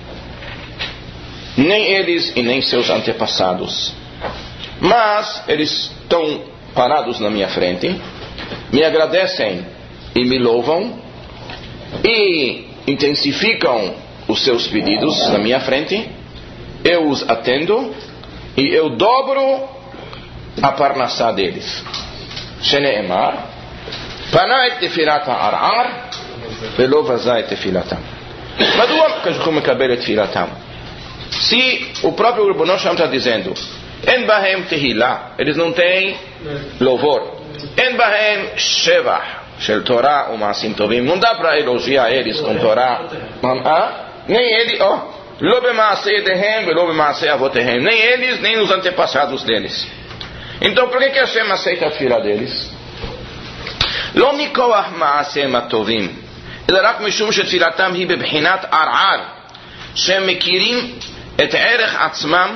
nem eles e nem seus antepassados, mas eles estão parados na minha frente, me agradecem e me louvam e intensificam os seus pedidos na minha frente, eu os atendo e eu dobro a parnassá deles. Shene'emar פנה את תפילת הערער ולא בזה את תפילתם. מדוע הוא מקבל את תפילתם? Se o próprio Ribono Shel Olam está dizendo, אין בהם תהילה, eles não têm louvor, אין בהם שבח של תורה ומעשים טובים, não dá para elogiar eles com Torá, nem ele, לא במעשה ידיהם ולא במעשה אבותיהם, nem eles nem os antepassados deles. Então por que Hashem aceita a tefila deles? לא מכוח מעשיהם הטובים, אלא רק משום שתפילתם היא בבחינת ערער, שהם מכירים את ערך עצמם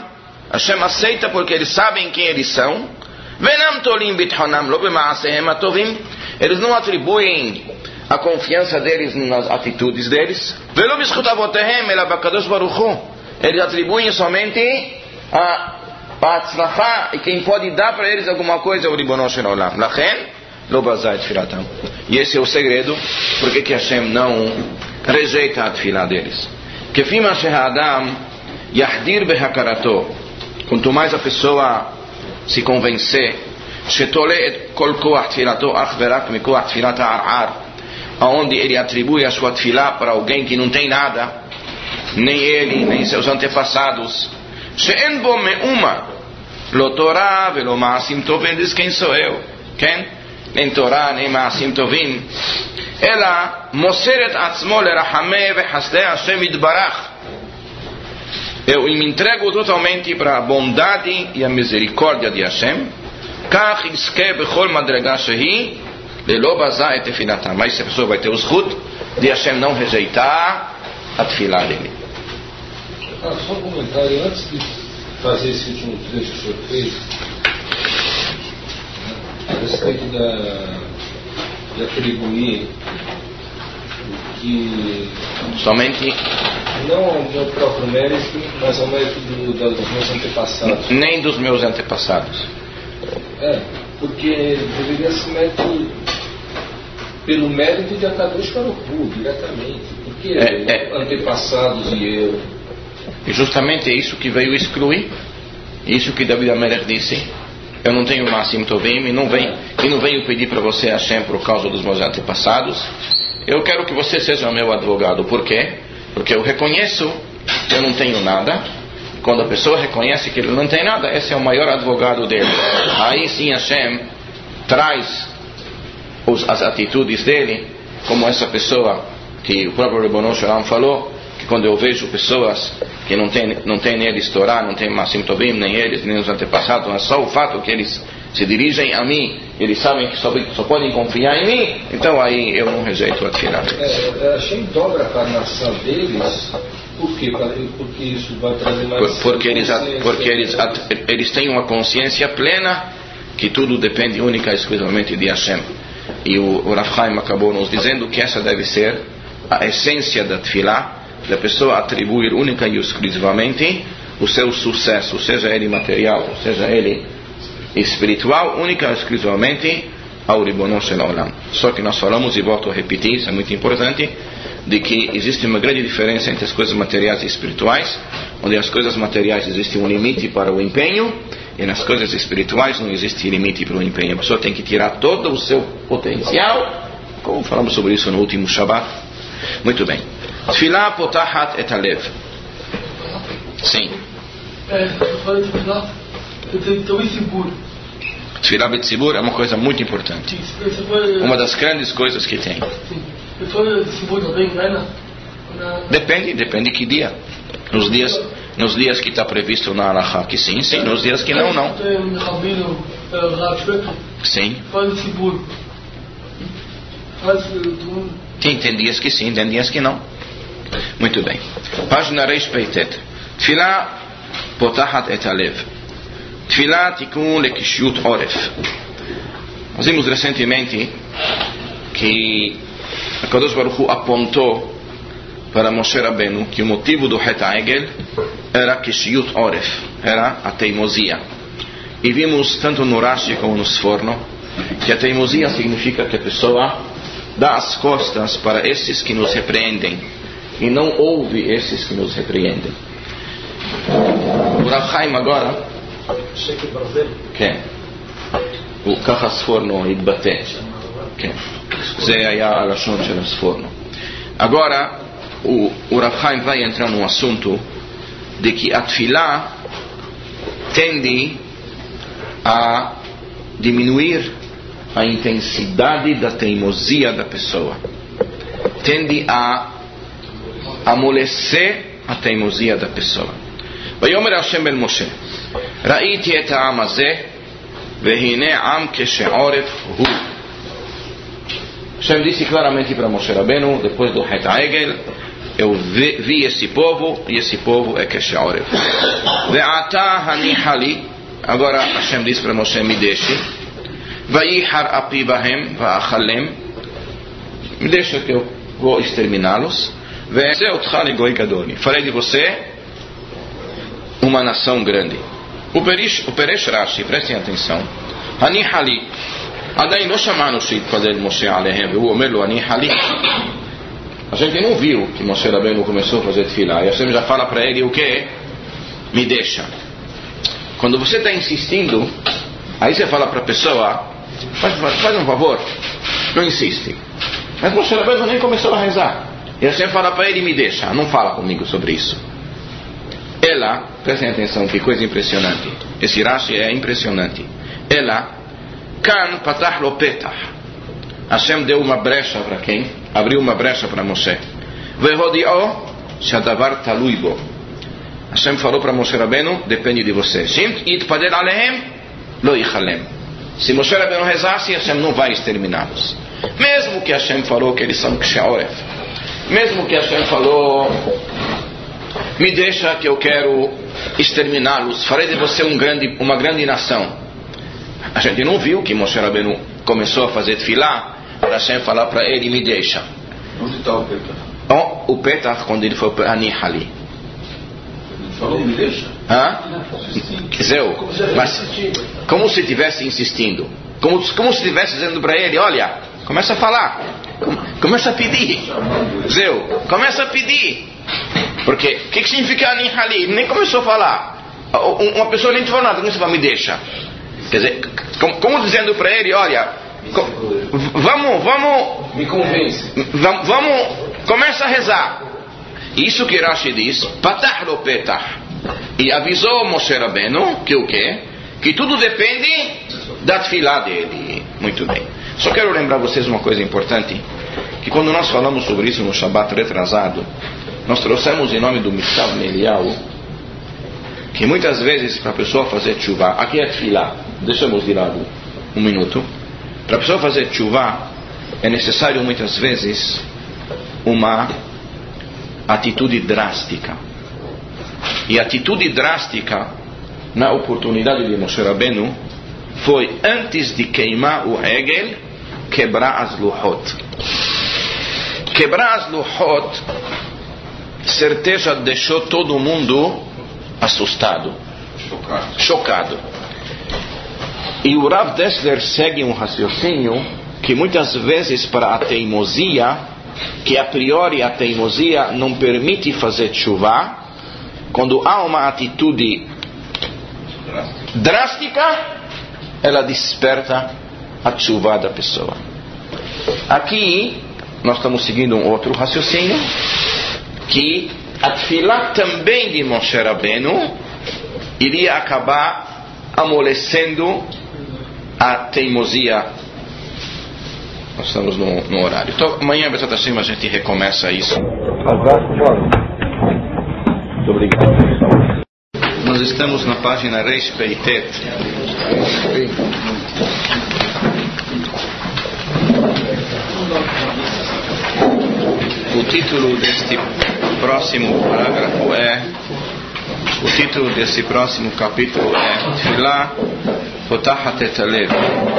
Hashem aceita porque eles sabem quem eles são. Venam tolim bithonam lo b'ma'asehem atovim. Eles não atribuem a confiança deles nas atitudes deles. Velo b'zchut avotehem ela b'kadosh baruch Hu. Eles atribuem somente a Patzlachá, e quem pode dar para eles alguma coisa é o Ribono Shel Olam. Lachen lo bazai tfilatam. E esse é o segredo porque que Hashem não rejeita a tefilá deles. Kefim shehadam yahdir behakarato. Quanto mais a pessoa se convencer, shetole et kol koach tfilato ach verak mikoach tfilat ha'ar, aonde ele atribui a sua tefilá para alguém que não tem nada, nem ele, nem seus antepassados. She'en bo me'uma lo Torah velo ma'asim tovim. Diz quem sou eu? Quem? Nem Torah, nem ma'asim tovim. Ela moseret atzmo lerachameh vechasdei Hashem yitbarach. Eu me entrego totalmente para a bondade e a misericórdia de Hashem. Kach iske bechol madrega shehi lelo bazah et tefilatam. Mas a pessoa vai ter o zchut de Hashem não rejeitar a tefilá dele. Só um comentário, antes de fazer esse último trecho que o senhor fez, a respeito de atribuir o que... Somente... Não ao meu próprio mérito, mas ao mérito dos meus antepassados. Nem dos meus antepassados. Porque deveria ser mérito pelo mérito de Akadosh Baruch Hu, diretamente. Porque antepassados e eu... E justamente é isso que veio excluir. Isso que David Amelech disse. Eu não tenho Ma'asim Tovim e não venho pedir para você, Hashem, por causa dos meus antepassados. Eu quero que você seja meu advogado. Por quê? Porque eu reconheço que eu não tenho nada. Quando a pessoa reconhece que ele não tem nada, esse é o maior advogado dele. Aí sim Hashem traz as atitudes dele, como essa pessoa que o próprio Ribono Shel Olam falou, que quando eu vejo pessoas que não tem neles Torá, não tem Ma'asim Tovim, nem eles, nem os antepassados, é só o fato que eles se dirigem a mim, eles sabem que só podem confiar em mim, então aí eu não rejeito a tefilá. Hashem dobra a carnação deles. Por quê? Porque isso vai trazer mais... Porque eles têm uma consciência plena que tudo depende única e exclusivamente de Hashem. E o Rav Chaim acabou nos dizendo que essa deve ser a essência da tefilá, da pessoa atribuir única e exclusivamente o seu sucesso, seja ele material, seja ele espiritual, única e exclusivamente ao Ribono Shel Olam. Só que nós falamos, e volto a repetir, isso é muito importante, de que existe uma grande diferença entre as coisas materiais e espirituais, onde as coisas materiais existe um limite para o empenho, e nas coisas espirituais não existe limite para o empenho. A pessoa tem que tirar todo o seu potencial, como falamos sobre isso no último Shabbat. Muito bem. Tfilah potahat et alev. Sim. Tfilah betzibur é uma coisa muito importante. Uma das grandes coisas que tem. Depende que dia. Nos dias que está previsto na Halachá, que sim. Nos dias que não. Sim. Tem dias que sim, tem dias que não. Muito bem. Página Reish Peitet. Tfilah potahat et alev. Tfilah tikun lekishyut oref. Nós vimos recentemente que a Kadosh Baruch Hu apontou para Moshe Rabbeinu que o motivo do Het HaEgel era kishyut oref, era a teimosia. E vimos tanto no Rashi como no Sforno que a teimosia significa que a pessoa dá as costas para esses que nos repreendem e não ouve esses que nos repreendem. O Rav Chaim agora, o ככה הספורנו התבטא, זה היה הלשון של הספורנו. Agora o Rav Chaim vai entrar num assunto de que a tefilá tende a diminuir a intensidade da teimosia da pessoa, tende a amolecer a teimosia da pessoa. ויאמר השם אל משה, ראיתי את העם הזה והנה עם כשעורף הוא. Hashem disse claramente para Moshe Rabbeinu, depois do Het HaEgel, eu vi esse povo, e esse povo é Keshaorev. Ve'ata hanihali, agora Hashem diz para Moshe, me deixe. Vayihar api bahem va'achalem, me deixa que eu vou exterminá-los. Ve'eseotcha legoi gadol, farei de você uma nação grande. O Peresh Rashi, prestem atenção. Hanihali, עדיין לא שמענו שהתפלל משה עליהם והוא אומר לו אני חלי. A gente não viu que Moshe Rabbeinu começou a fazer tefilá, e Hashem já fala para ele o que? Me deixa. Quando você está insistindo, aí você fala para a pessoa, faz um favor, não insiste. Mas Moshe Rabbeinu nem começou a rezar, e Hashem fala para ele, me deixa, não fala comigo sobre isso. Ela, prestem atenção, que coisa impressionante, esse Rashi é impressionante. Ela, Kan patach lo petach, Hashem deu uma brecha para quem? Abriu uma brecha para Moshe. Vehodio shadavar talui bo. Hashem falou para Moshe Rabbeinu, depende de você. Shim yitpadel alehem lo yichalem. Se Moshe Rabbeinu rezasse, Hashem não vai exterminá-los. Mesmo que Hashem falou que eles são Kshaoref, mesmo que Hashem falou, me deixa que eu quero exterminá-los, farei de você uma grande nação. A gente não viu que Moshe Rabbeinu começou a fazer tefilá para Hashem falar para ele, me deixa. Onde está o Petach? O Petach, quando ele foi para Anihali. Ele falou, me deixa? Zeu, mas como se estivesse insistindo, como se estivesse dizendo para ele, olha, começa a falar, começa a pedir. Zeu, começa a pedir. Porque o que significa Anihali? Ele nem começou a falar. Uma pessoa nem te falou nada, você fala, me deixa. Quer dizer, como dizendo para ele, olha, vamos, me convence. Vamos, começa a rezar. Isso que Rashi diz, patach lo petach, e avisou Moshe Rabbeinu que o quê? Que tudo depende da tefilá dele. Muito bem. Só quero lembrar vocês uma coisa importante, que quando nós falamos sobre isso no Shabbat retrasado, nós trouxemos em nome do Miktav Melial, que muitas vezes para a pessoa fazer tchuvá, aqui é tefilá, deixamos de lado um minuto, para a pessoa fazer tchuvá é necessário muitas vezes uma atitude drástica. E a atitude drástica na oportunidade de Moshe Rabbeinu foi, antes de queimar o Hegel, quebrar as luhot. Quebrar as luhot, certeza, deixou todo mundo assustado, chocado. E o Rav Dessler segue um raciocínio que muitas vezes para a teimosia, que a priori a teimosia não permite fazer tchuvá, quando há uma atitude drástica, ela desperta a tchuvá da pessoa. Aqui nós estamos seguindo um outro raciocínio, que a tefilá também de Moshe Rabbeinu iria acabar amolecendo a teimosia. Nós estamos no horário. Então amanhã, Bezat Hashem, a gente recomeça isso. Muito obrigado. Nós estamos na página Reish Peitet. O título deste próximo parágrafo o título desse próximo capítulo é Tefilá Potachat et Halev.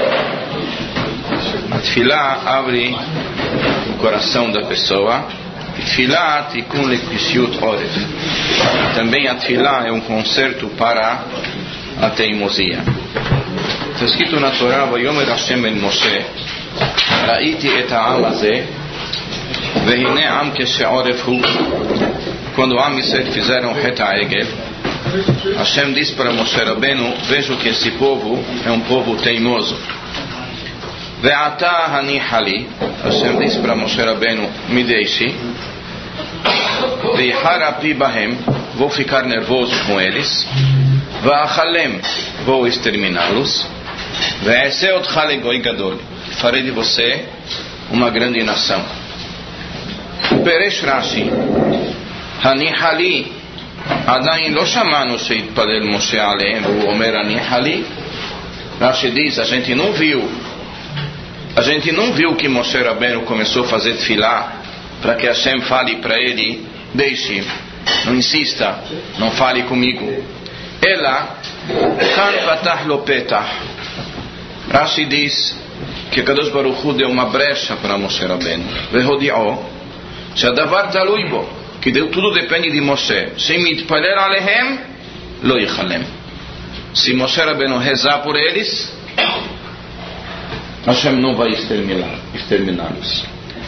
A Tefilá abre o coração da pessoa. Tefilá Tikun Lekvishut Oref. Também a Tefilá é um conserto para a teimosia. Está escrito na Torá, Vayomer Hashem el Moshe, Ra'iti et ha'am hazeh, Vehine am keshe'oref hu. Quando o Am Yisrael fizeram Het HaEgel, Hashem diz para Moshe Rabbeinu, vejo que esse povo é um povo teimoso. Ve'ata hanihali, Hashem diz para Moshe Rabbeinu, me deixe. Ve'ihar api bahem, vou ficar nervoso com eles. Ve'achalem, vou exterminá-los. Ve'eseotcha legoi gadol, farei de você uma grande nação. O Peresh Rashi, Hanihali, עדיין לא שמענו שהתפלל משה עליהם והוא אומר אני חלי. Rashi diz, a gente não viu que Moshe Rabbeinu começou a fazer tefilá para que Hashem fale para ele: deixe, não insista, não fale comigo. Ela, kan patah lo petah. Rashi diz que Kadosh Baruch Hu deu uma brecha para Moshe Rabbeinu. Vehodi'o, shadavar talui bo, que tudo depende de Moshe. Shem yitpaler alehem, lo yichalem. Se Moshe Rabbeinu rezar por eles, Hashem não vai exterminá-los.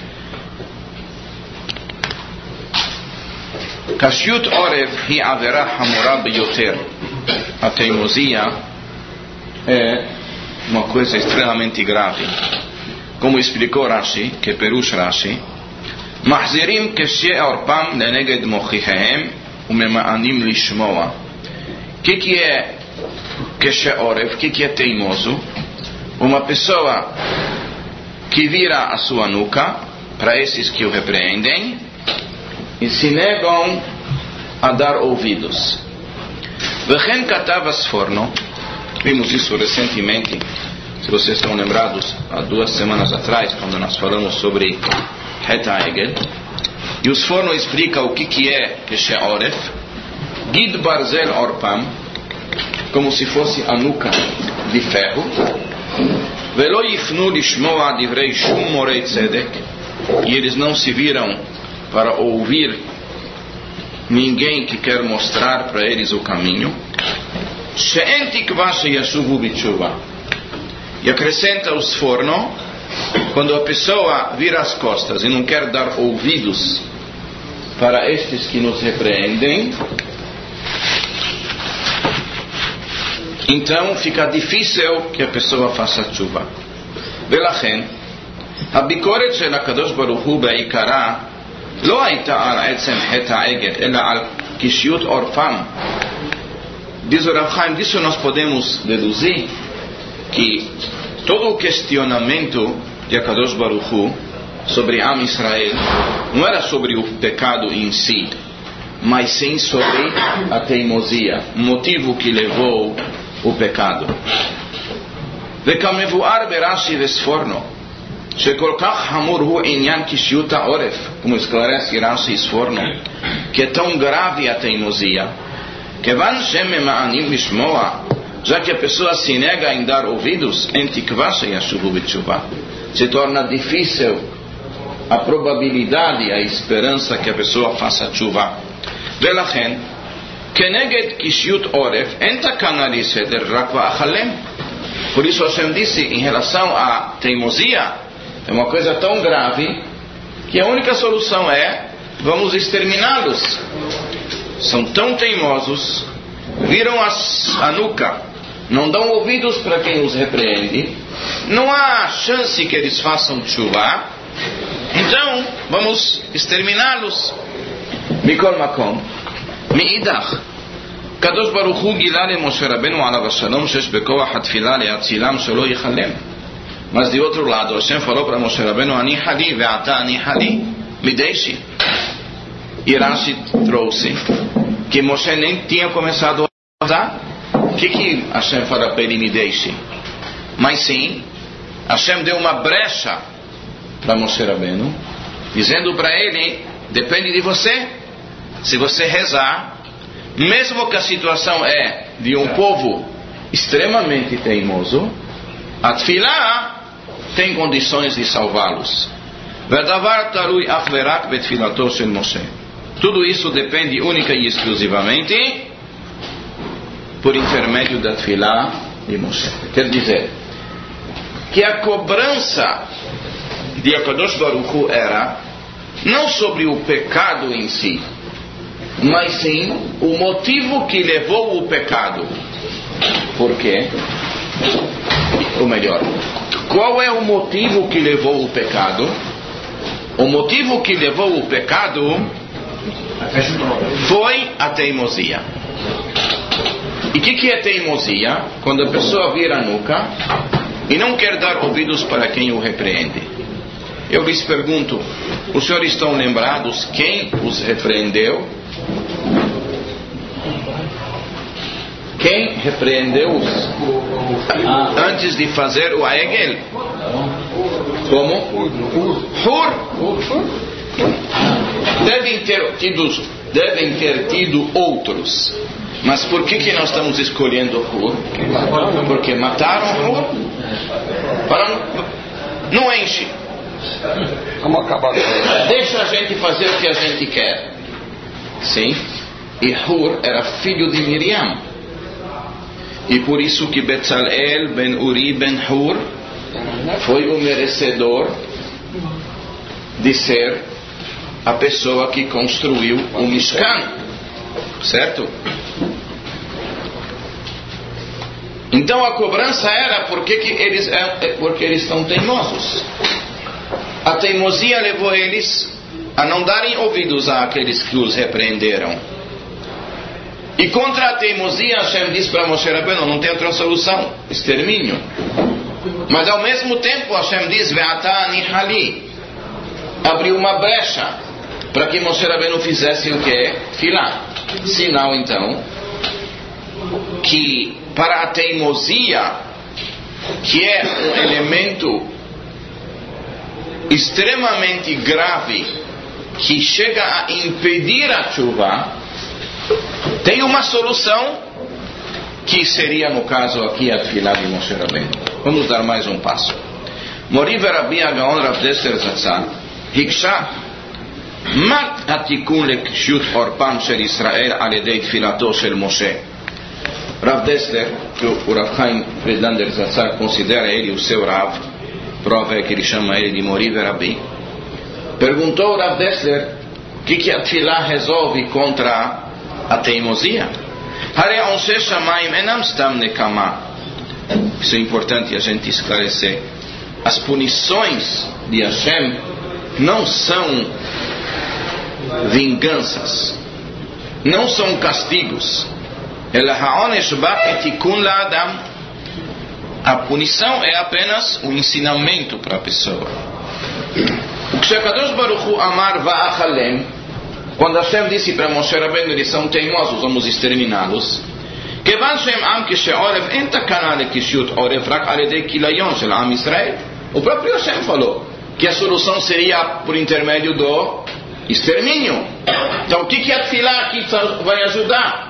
Kashyut Orev hi avera hamura biyoter. A teimosia é uma coisa extremamente grave. Como explicou Rashi, que Perush Rashi, Mahzirim keshe orpam leneged mochihem umemaanim lishmoa. Que é keshe orev? Que é teimoso? Uma pessoa que vira a sua nuca para esses que o repreendem e se negam a dar ouvidos. Vechen katav Sforno, vimos isso recentemente, se vocês estão lembrados, há 2 semanas atrás, quando nós falamos sobre Het HaEgel, e o Sforno explica o que é Keshe Oref, Gid Barzel Orpam, como se fosse a nuca de ferro, Velo Yifnu Lishmoa Divrei Shum Morei Tzedek, e eles não se viram para ouvir ninguém que quer mostrar para eles o caminho. She'en tikva sheyashuvu b'tshuva. E acrescenta o Sforno, quando a pessoa vira as costas e não quer dar ouvidos para estes que nos repreendem, então fica difícil que a pessoa faça tshuva. Velachen, הביקורת של הקדוש ברוך הוא בעיקרה לא הייתה על עצם חטא העגל, אלא על קישיות עורפם. Diz o Rav Chaim, disso nós podemos deduzir que todo o questionamento de Akadosh Baruch Hu sobre Am Israel não era sobre o pecado em si, mas sim sobre a teimosia, o motivo que levou o pecado. וכמבואר ברש"י וספורנו שכל כך חמור הוא עניין קישיות העורף, como esclarece Rashi e Sforno, que é tão grave a teimosia, כיוון שממאנים לשמוע, já que a pessoa se nega em dar ouvidos, em tikva sheyashuvu b'tshuva, se torna difícil a probabilidade, a esperança que a pessoa faça tshuva. ולכן, כנגד קישיות עורף, אין תקנה לסדר רק ואכלם. Por isso Hashem disse, em relação à teimosia, é uma coisa tão grave que a única solução é: vamos exterminá-los. São tão teimosos, viram a nuca, não dão ouvidos para quem os repreende, não há chance que eles façam tshuva, então vamos exterminá-los. Mikol makom, miidach, Kadosh Baruch Hu גילה למשה רבנו עליו השלום שיש בכוח התפילה להצילם שלא ייחלם. Mas de outro lado, Hashem falou para Moshe Rabbeinu: Ani hali ve'ata ani hali, me deixe. E Rashi trouxe que Moshe nem tinha começado a rezar. O que Hashem fala para ele: me deixe? Mas sim, Hashem deu uma brecha para Moshe Rabbeinu, dizendo para ele: depende de você. Se você rezar, mesmo que a situação é de um povo extremamente teimoso, a tefilá tem condições de salvá-los. Vedavar tarui achverak betfilato shel Moshe. Tudo isso depende única e exclusivamente por intermédio da tefilá de Moshe. Quer dizer que a cobrança de Akadosh Baruch Hu era não sobre o pecado em si, mas sim o motivo que levou o pecado. Por quê? Ou melhor, qual é o motivo que levou o pecado? O motivo que levou o pecado foi a teimosia. E o que é teimosia? Quando a pessoa vira a nuca e não quer dar ouvidos para quem o repreende. Eu lhes pergunto, os senhores estão lembrados quem os repreendeu? Quem repreendeu-os antes de fazer o Aegel? Como? Hur. Devem ter tido outros. Mas por que nós estamos escolhendo Hur? Porque mataram Hur. Não enche. Vamos acabar. Deixa a gente fazer o que a gente quer. Sim. E Hur era filho de Miriam. E por isso que Bezalel ben Uri ben Hur foi o merecedor de ser a pessoa que construiu o Mishkan. Certo? Então a cobrança era porque eles estão teimosos. A teimosia levou eles a não darem ouvidos àqueles que os repreenderam. E contra a teimosia, Hashem diz para Moshe Rabbeinu: não tem outra solução, extermínio. Mas ao mesmo tempo Hashem diz: Ve'ata nihali, abriu uma brecha para que Moshe Rabbeinu fizesse o que? Filá. Sinal então que para a teimosia, que é um elemento extremamente grave que chega a impedir a chuva, tem uma solução, que seria no caso aqui a Tfilá de Moshe Rabbeinu. Vamos dar mais um passo. Mori ורבי הגאון רב דסלר זצ"ל הקשה מה התיקון לקשיות עורפם של ישראל על ידי תפילתו של משה. Rav Dessler, que o Rav Chaim Friedlander Zatzal considera ele o seu Rav, prova é que ele chama ele de Mori Verabi, perguntou Rav Dessler o que a Tfilá resolve contra a teimosia. Hare onse shamayim enam stam nekama. Isso é importante a gente esclarecer. As punições de Hashem não são vinganças, não são castigos. A punição é apenas um ensinamento para a pessoa. Quando Hashem disse para Moshe Rabbeinu: eles são teimosos, vamos exterminá-los. O próprio Hashem falou que a solução seria por intermédio do extermínio. Então o que a Tfilá aqui vai ajudar?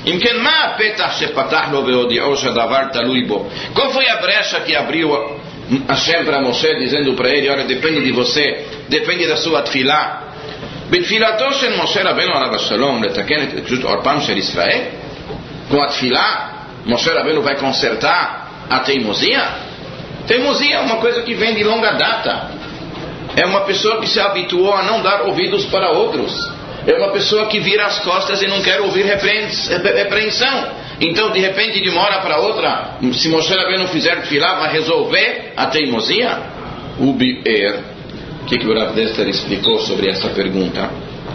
Qual foi a brecha que abriu Hashem para Moshe, dizendo para ele: olha, depende de você, depende da sua Tfilá. בתפילתו של משה רבנו עליו השלום לתקן את קדושת עורפם של ישראל, com a Tfilá, Moshe Rabbeinu vai consertar a teimosia? Teimosia é uma coisa que vem de longa data. É uma pessoa que se habituou a não dar ouvidos para outros. É uma pessoa que vira as costas e não quer ouvir repreensão. Então, de repente, de uma hora para outra, se Moshe Rabbeinu fizer Tfilá, vai resolver a teimosia? O Bi'er. O que o Rav Dessler explicou sobre essa pergunta?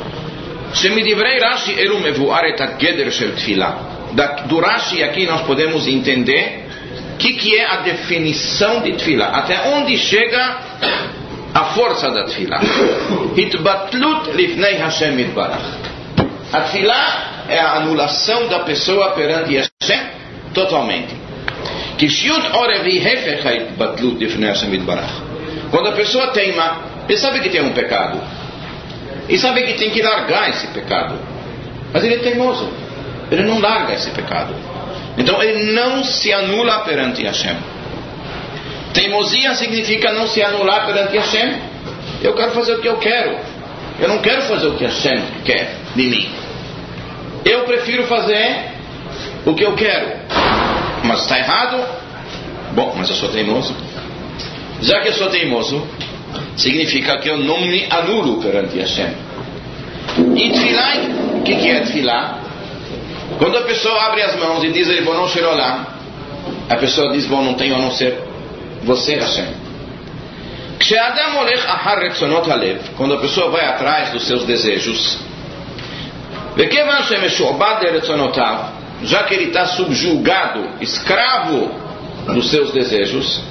Do Rashi aqui nós podemos entender o que é a definição de Tfilá, até onde chega a força da Tfilá. Hitbatlut lifnei Hashem itbarach. A Tfilá é a anulação da pessoa perante Hashem totalmente. Kishyut orevi hefech hitbatlut lifnei Hashem itbarach. Quando a pessoa teima, ele sabe que tem um pecado e sabe que tem que largar esse pecado, mas ele é teimoso, ele não larga esse pecado. Então ele não se anula perante Hashem. Teimosia significa não se anular perante Hashem. Eu quero fazer o que eu quero, eu não quero fazer o que Hashem quer de mim. Eu prefiro fazer o que eu quero. Mas está errado? Bom, mas eu sou teimoso. Já que eu sou teimoso, significa que eu não me anulo perante Hashem. E Tfilá, o que é Tfilá? Quando a pessoa abre as mãos e diz: Ribono shel olam, a pessoa diz: bom, não tenho a não ser você, Hashem. Quando a pessoa vai atrás dos seus desejos, já que ele está subjugado, escravo dos seus desejos,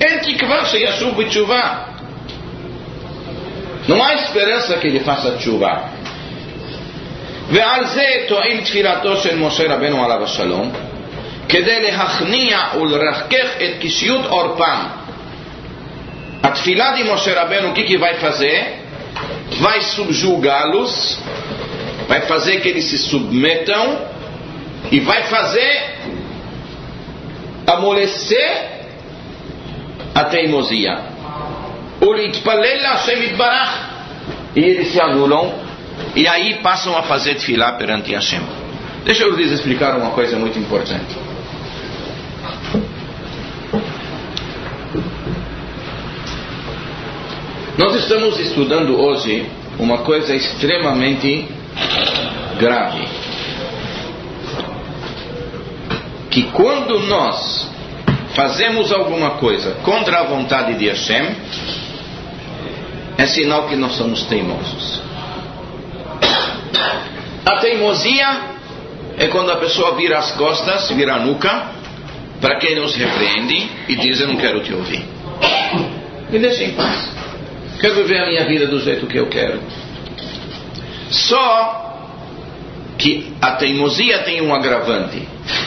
não há esperança que ele faça tshuva. ועל זה תועיל תפילתו של משה רבנו עליו השלום כדי להכניע ולרכך את קשיות עורפם. A tefilá de Moshe Rabbeinu, o que vai fazer? vai subjugá-los, vai fazer que eles se submetam e vai fazer amolecer a teimosia. E eles se anulam e aí passam a fazer tefilá perante Hashem. Deixa eu lhes explicar uma coisa muito importante. Nós estamos estudando hoje uma coisa extremamente grave. Que quando nós fazemos alguma coisa contra a vontade de Hashem, é sinal que nós somos teimosos. A teimosia é quando a pessoa vira as costas, vira a nuca para quem nos repreende e diz: eu não quero te ouvir, me deixe em paz, quero viver a minha vida do jeito que eu quero. Só que a teimosia tem um agravante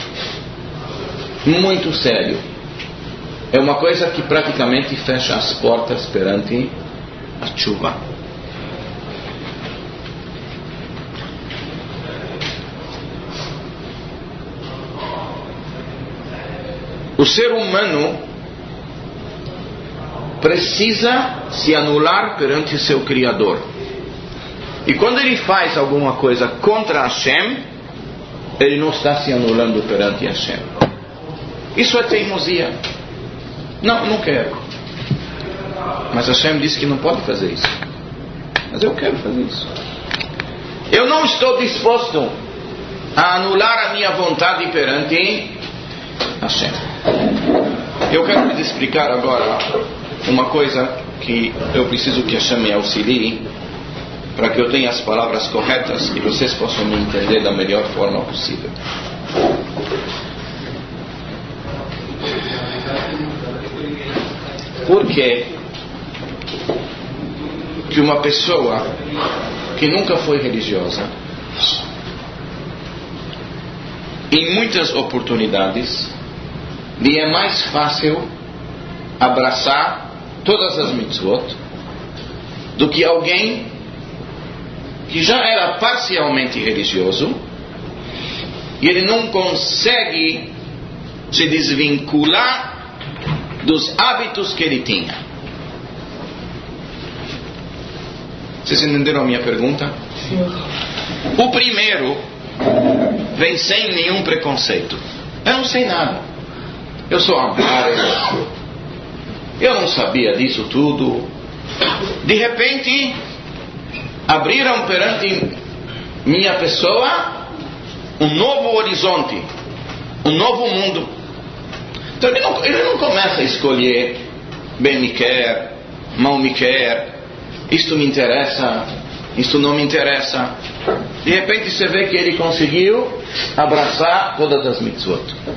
muito sério. É uma coisa que praticamente fecha as portas perante a chuva. O ser humano precisa se anular perante seu Criador. E quando ele faz alguma coisa contra Hashem, ele não está se anulando perante Hashem. Isso é teimosia. Não quero. Mas Hashem disse que não pode fazer isso. Mas eu quero fazer isso. Eu não estou disposto a anular a minha vontade perante Hashem. Eu quero lhes explicar agora uma coisa que eu preciso que Hashem me auxilie para que eu tenha as palavras corretas e vocês possam me entender da melhor forma possível. Por que uma pessoa que nunca foi religiosa, em muitas oportunidades, lhe é mais fácil abraçar todas as mitzvot do que alguém que já era parcialmente religioso e ele não consegue se desvincular dos hábitos que ele tinha. Vocês entenderam a minha pergunta? O primeiro vem sem nenhum preconceito. Eu não sei nada. Eu sou amargo. Eu não sabia disso tudo. De repente, abriram perante minha pessoa um novo horizonte, um novo mundo. Então ele não começa a escolher: bem me quer, mal me quer, isto me interessa, isto não me interessa. De repente você vê que ele conseguiu abraçar todas as mitzvot.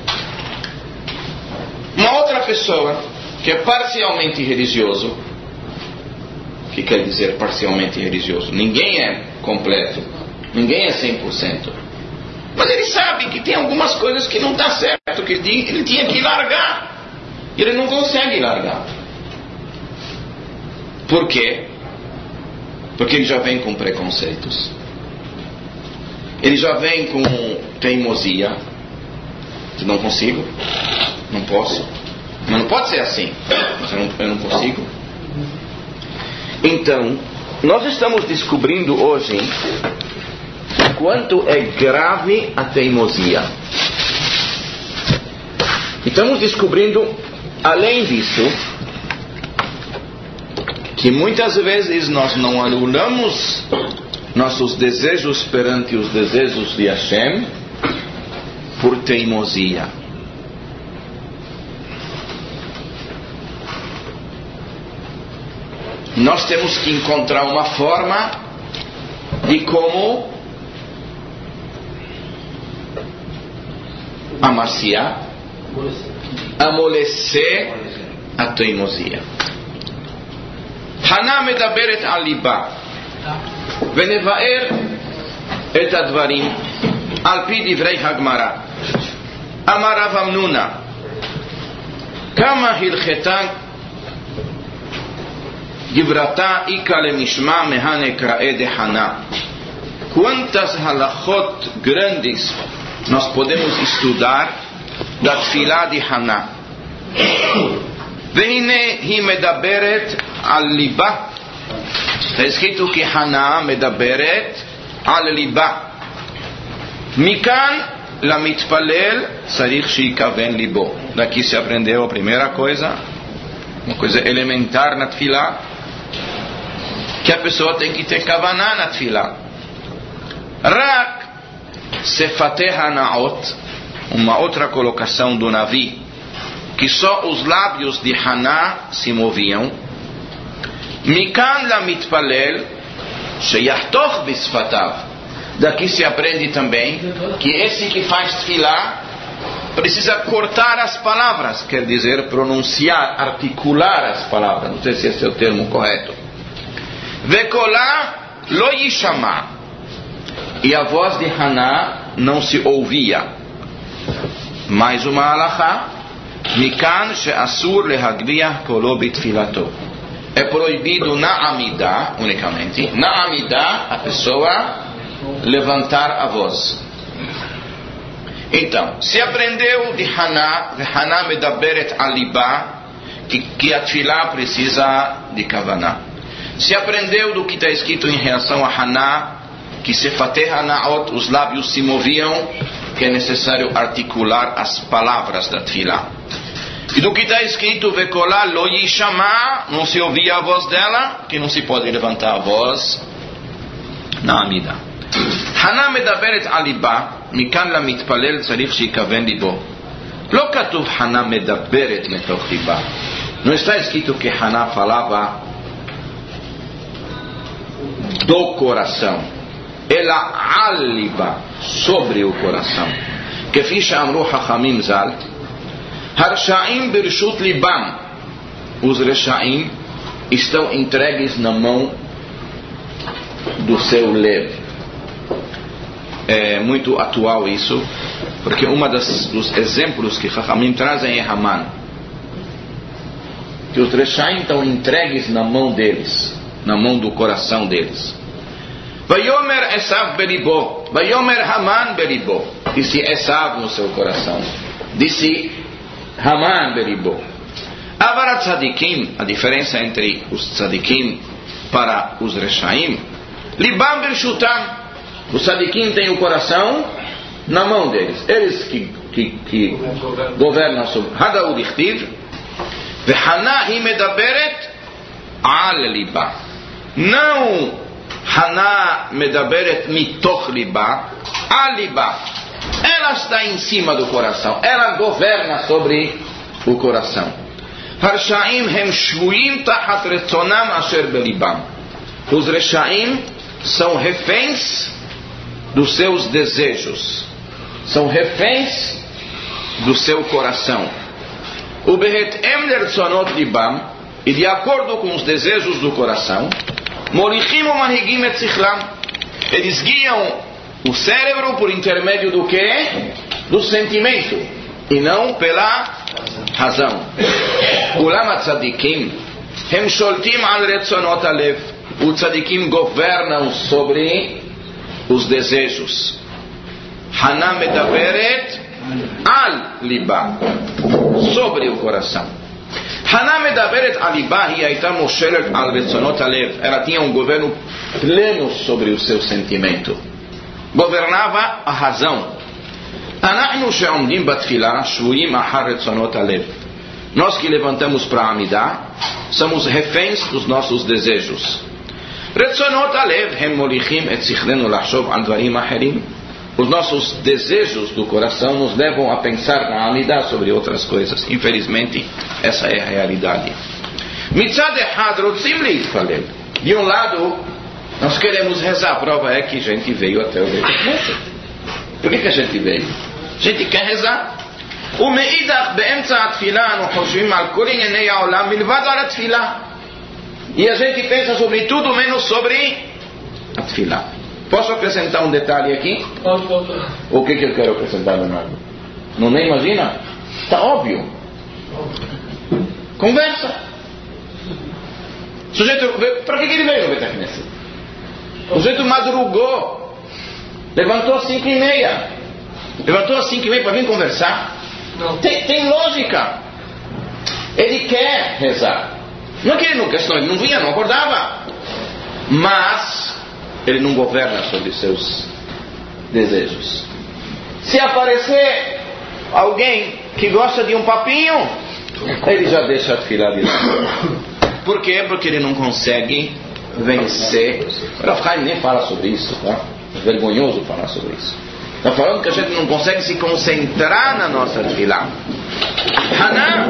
Uma outra pessoa que é parcialmente religioso, o que quer dizer parcialmente religioso? Ninguém é completo, ninguém é 100%. Mas ele sabe que tem algumas coisas que não está certo, que ele tinha que largar. E ele não consegue largar. Por quê? Porque ele já vem com preconceitos. Ele já vem com teimosia. Não consigo, não posso. Mas não pode ser assim. Eu não consigo. Então, nós estamos descobrindo hoje quanto é grave a teimosia. Estamos descobrindo, além disso, que muitas vezes nós não anulamos nossos desejos perante os desejos de Hashem por teimosia. Nós temos que encontrar uma forma de como amaciar, amolecer a teimosia. Haná medaberet al liba venevaer et advarim al pi divrei hagmara amar Rav Hamnuna kama hilcheta Givrata ikale mishma mehanekrae de Haná. Quantas halachot grandes nós podemos estudar da tefilá de Haná. Vehine hi medaberet al liba. Está escrito que Haná medaberet al liba. Mikan la mitpalel sarich shikaven libo. Daqui se aprendeu a primeira coisa, uma coisa elementar na tefilá, que a pessoa tem que ter kavaná na tefilá. Rak sefateh hanaot, uma outra colocação do Navi, que só os lábios de Haná se moviam. Mikan la mitpalel sheyahtoch bisfatav. Daqui se aprende também que esse que faz tefilá precisa cortar as palavras, quer dizer, pronunciar, articular as palavras. Não sei se esse é o termo correto. Vekolá lo yishama. E a voz de Haná não se ouvia. Mais uma halachá. Mikan she'asur lehagriah kolo bitfilato. É proibido na amidá, unicamente. Na amidá, a pessoa levantar a voz. Então, se aprendeu de Haná medaberet alibá, que a tefilá precisa de kavaná. Se aprendeu do que está escrito em relação a Haná, que sefateh hanaot, os lábios se moviam, que é necessário articular as palavras da tefilá. E do que está escrito vekolá lo yishama, não se ouvia a voz dela, que não se pode levantar a voz na amida. Haná medaberet alibá, מכאן למתפלל צריך שיקוון ליבו. לא כתוב חנה מדברת מתוך ליבה. Não está escrito que Haná falava do coração. Ela al liba, sobre o coração. כפי שאמרו חכמים ז"ל, הרשעים ברשות ליבם. Os rechaim estão entregues na mão do seu lev. É muito atual isso, porque dos exemplos que Chachamim trazem é Haman, que os rechaim estão entregues na mão deles, na mão do coração deles. Vayomer Esav belibo, Vayomer Haman belibo. Disse Esav no seu coração, disse Haman belibo. Avarat tzadikim, a diferença entre os tzadikim para os rechaim, libam bershutam. Os tzadikim têm o coração na mão deles. Eles que governam sobre. Hada udichtiv. Vehaná hi medaberet al liba. Não Haná medaberet mitoch liba. Al liba. Ela está em cima do coração. Ela governa sobre o coração. Harshaim hem shvuim tachat retzonam asher belibam. Os rechaim são reféns dos seus desejos, são reféns do seu coração. O behetem lertzonot libam, e de acordo com os desejos do coração, molichim o manhigim et zichlam, eles guiam o cérebro por intermédio do quê? Do sentimento, e não pela razão. Ulam tzadikim hem sholtim al retzonot alev. Os tzadikim governam sobre os desejos. Haná medaberet al liba, sobre o coração. Haná medaberet al liba, e aí está moshelet al retzonot alev. Ela tinha um governo pleno sobre o seu sentimento. Governava a razão. Anachnu she'omdim batfila shvuim achar retzonot alev. Nós que levantamos para a Amidá, somos reféns dos nossos desejos. רצונות הלב הם מוליכים את שכלנו לחשוב על דברים אחרים. Os nossos desejos do coração nos levam a pensar na amidá sobre outras coisas. Infelizmente, essa é a realidade. מצד אחד רוצים להתפלל. De um lado, nós queremos rezar. A prova é que a gente veio até o Beit Knesset. Por que a gente veio? A gente quer rezar. ומאידך באמצע התפילה אנו חושבים על כל ענייני העולם מלבד על התפילה. E a gente pensa sobre tudo menos sobre a tefilá. Posso acrescentar um detalhe aqui? O que eu quero acrescentar, Leonardo? Não nem imagina? Está óbvio. Conversa. O sujeito, para que ele veio no Beit HaKnesset? O sujeito madrugou, levantou às 5:30. Levantou às 5:30 para vir conversar? Não. Tem lógica. Ele quer rezar. Não é que ele não quer, senão ele não vinha, não acordava. Mas ele não governa sobre seus desejos. Se aparecer alguém que gosta de um papinho, ele já deixa a fila de lado. Por quê? Porque ele não consegue vencer. O Rav Chaim nem fala sobre isso, tá? É vergonhoso falar sobre isso. Está falando que a gente não consegue se concentrar na nossa fila. Haná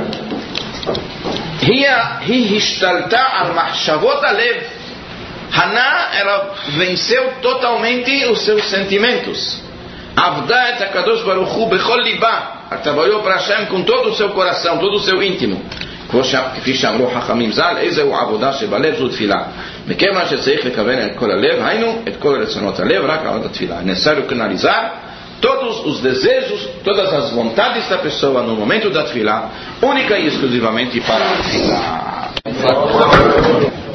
היא השתלטה על מחשבות הלב. Haná, ela venceu totalmente os seus sentimentos. Avda et HaKadosh Baruch Hu bechol liba. Ela trabalhou para Hashem com todo o seu coração, todo o seu íntimo. כפי שאמרו חכמים ז"ל, איזהו עבודה שבלב זו תפילה. מכיוון שצריך לכוון את כל הלב, היינו את כל רצונות הלב, רק על התפילה. É necessário canalizar todos os desejos, todas as vontades da pessoa no momento da tefilá, única e exclusivamente para a tefilá.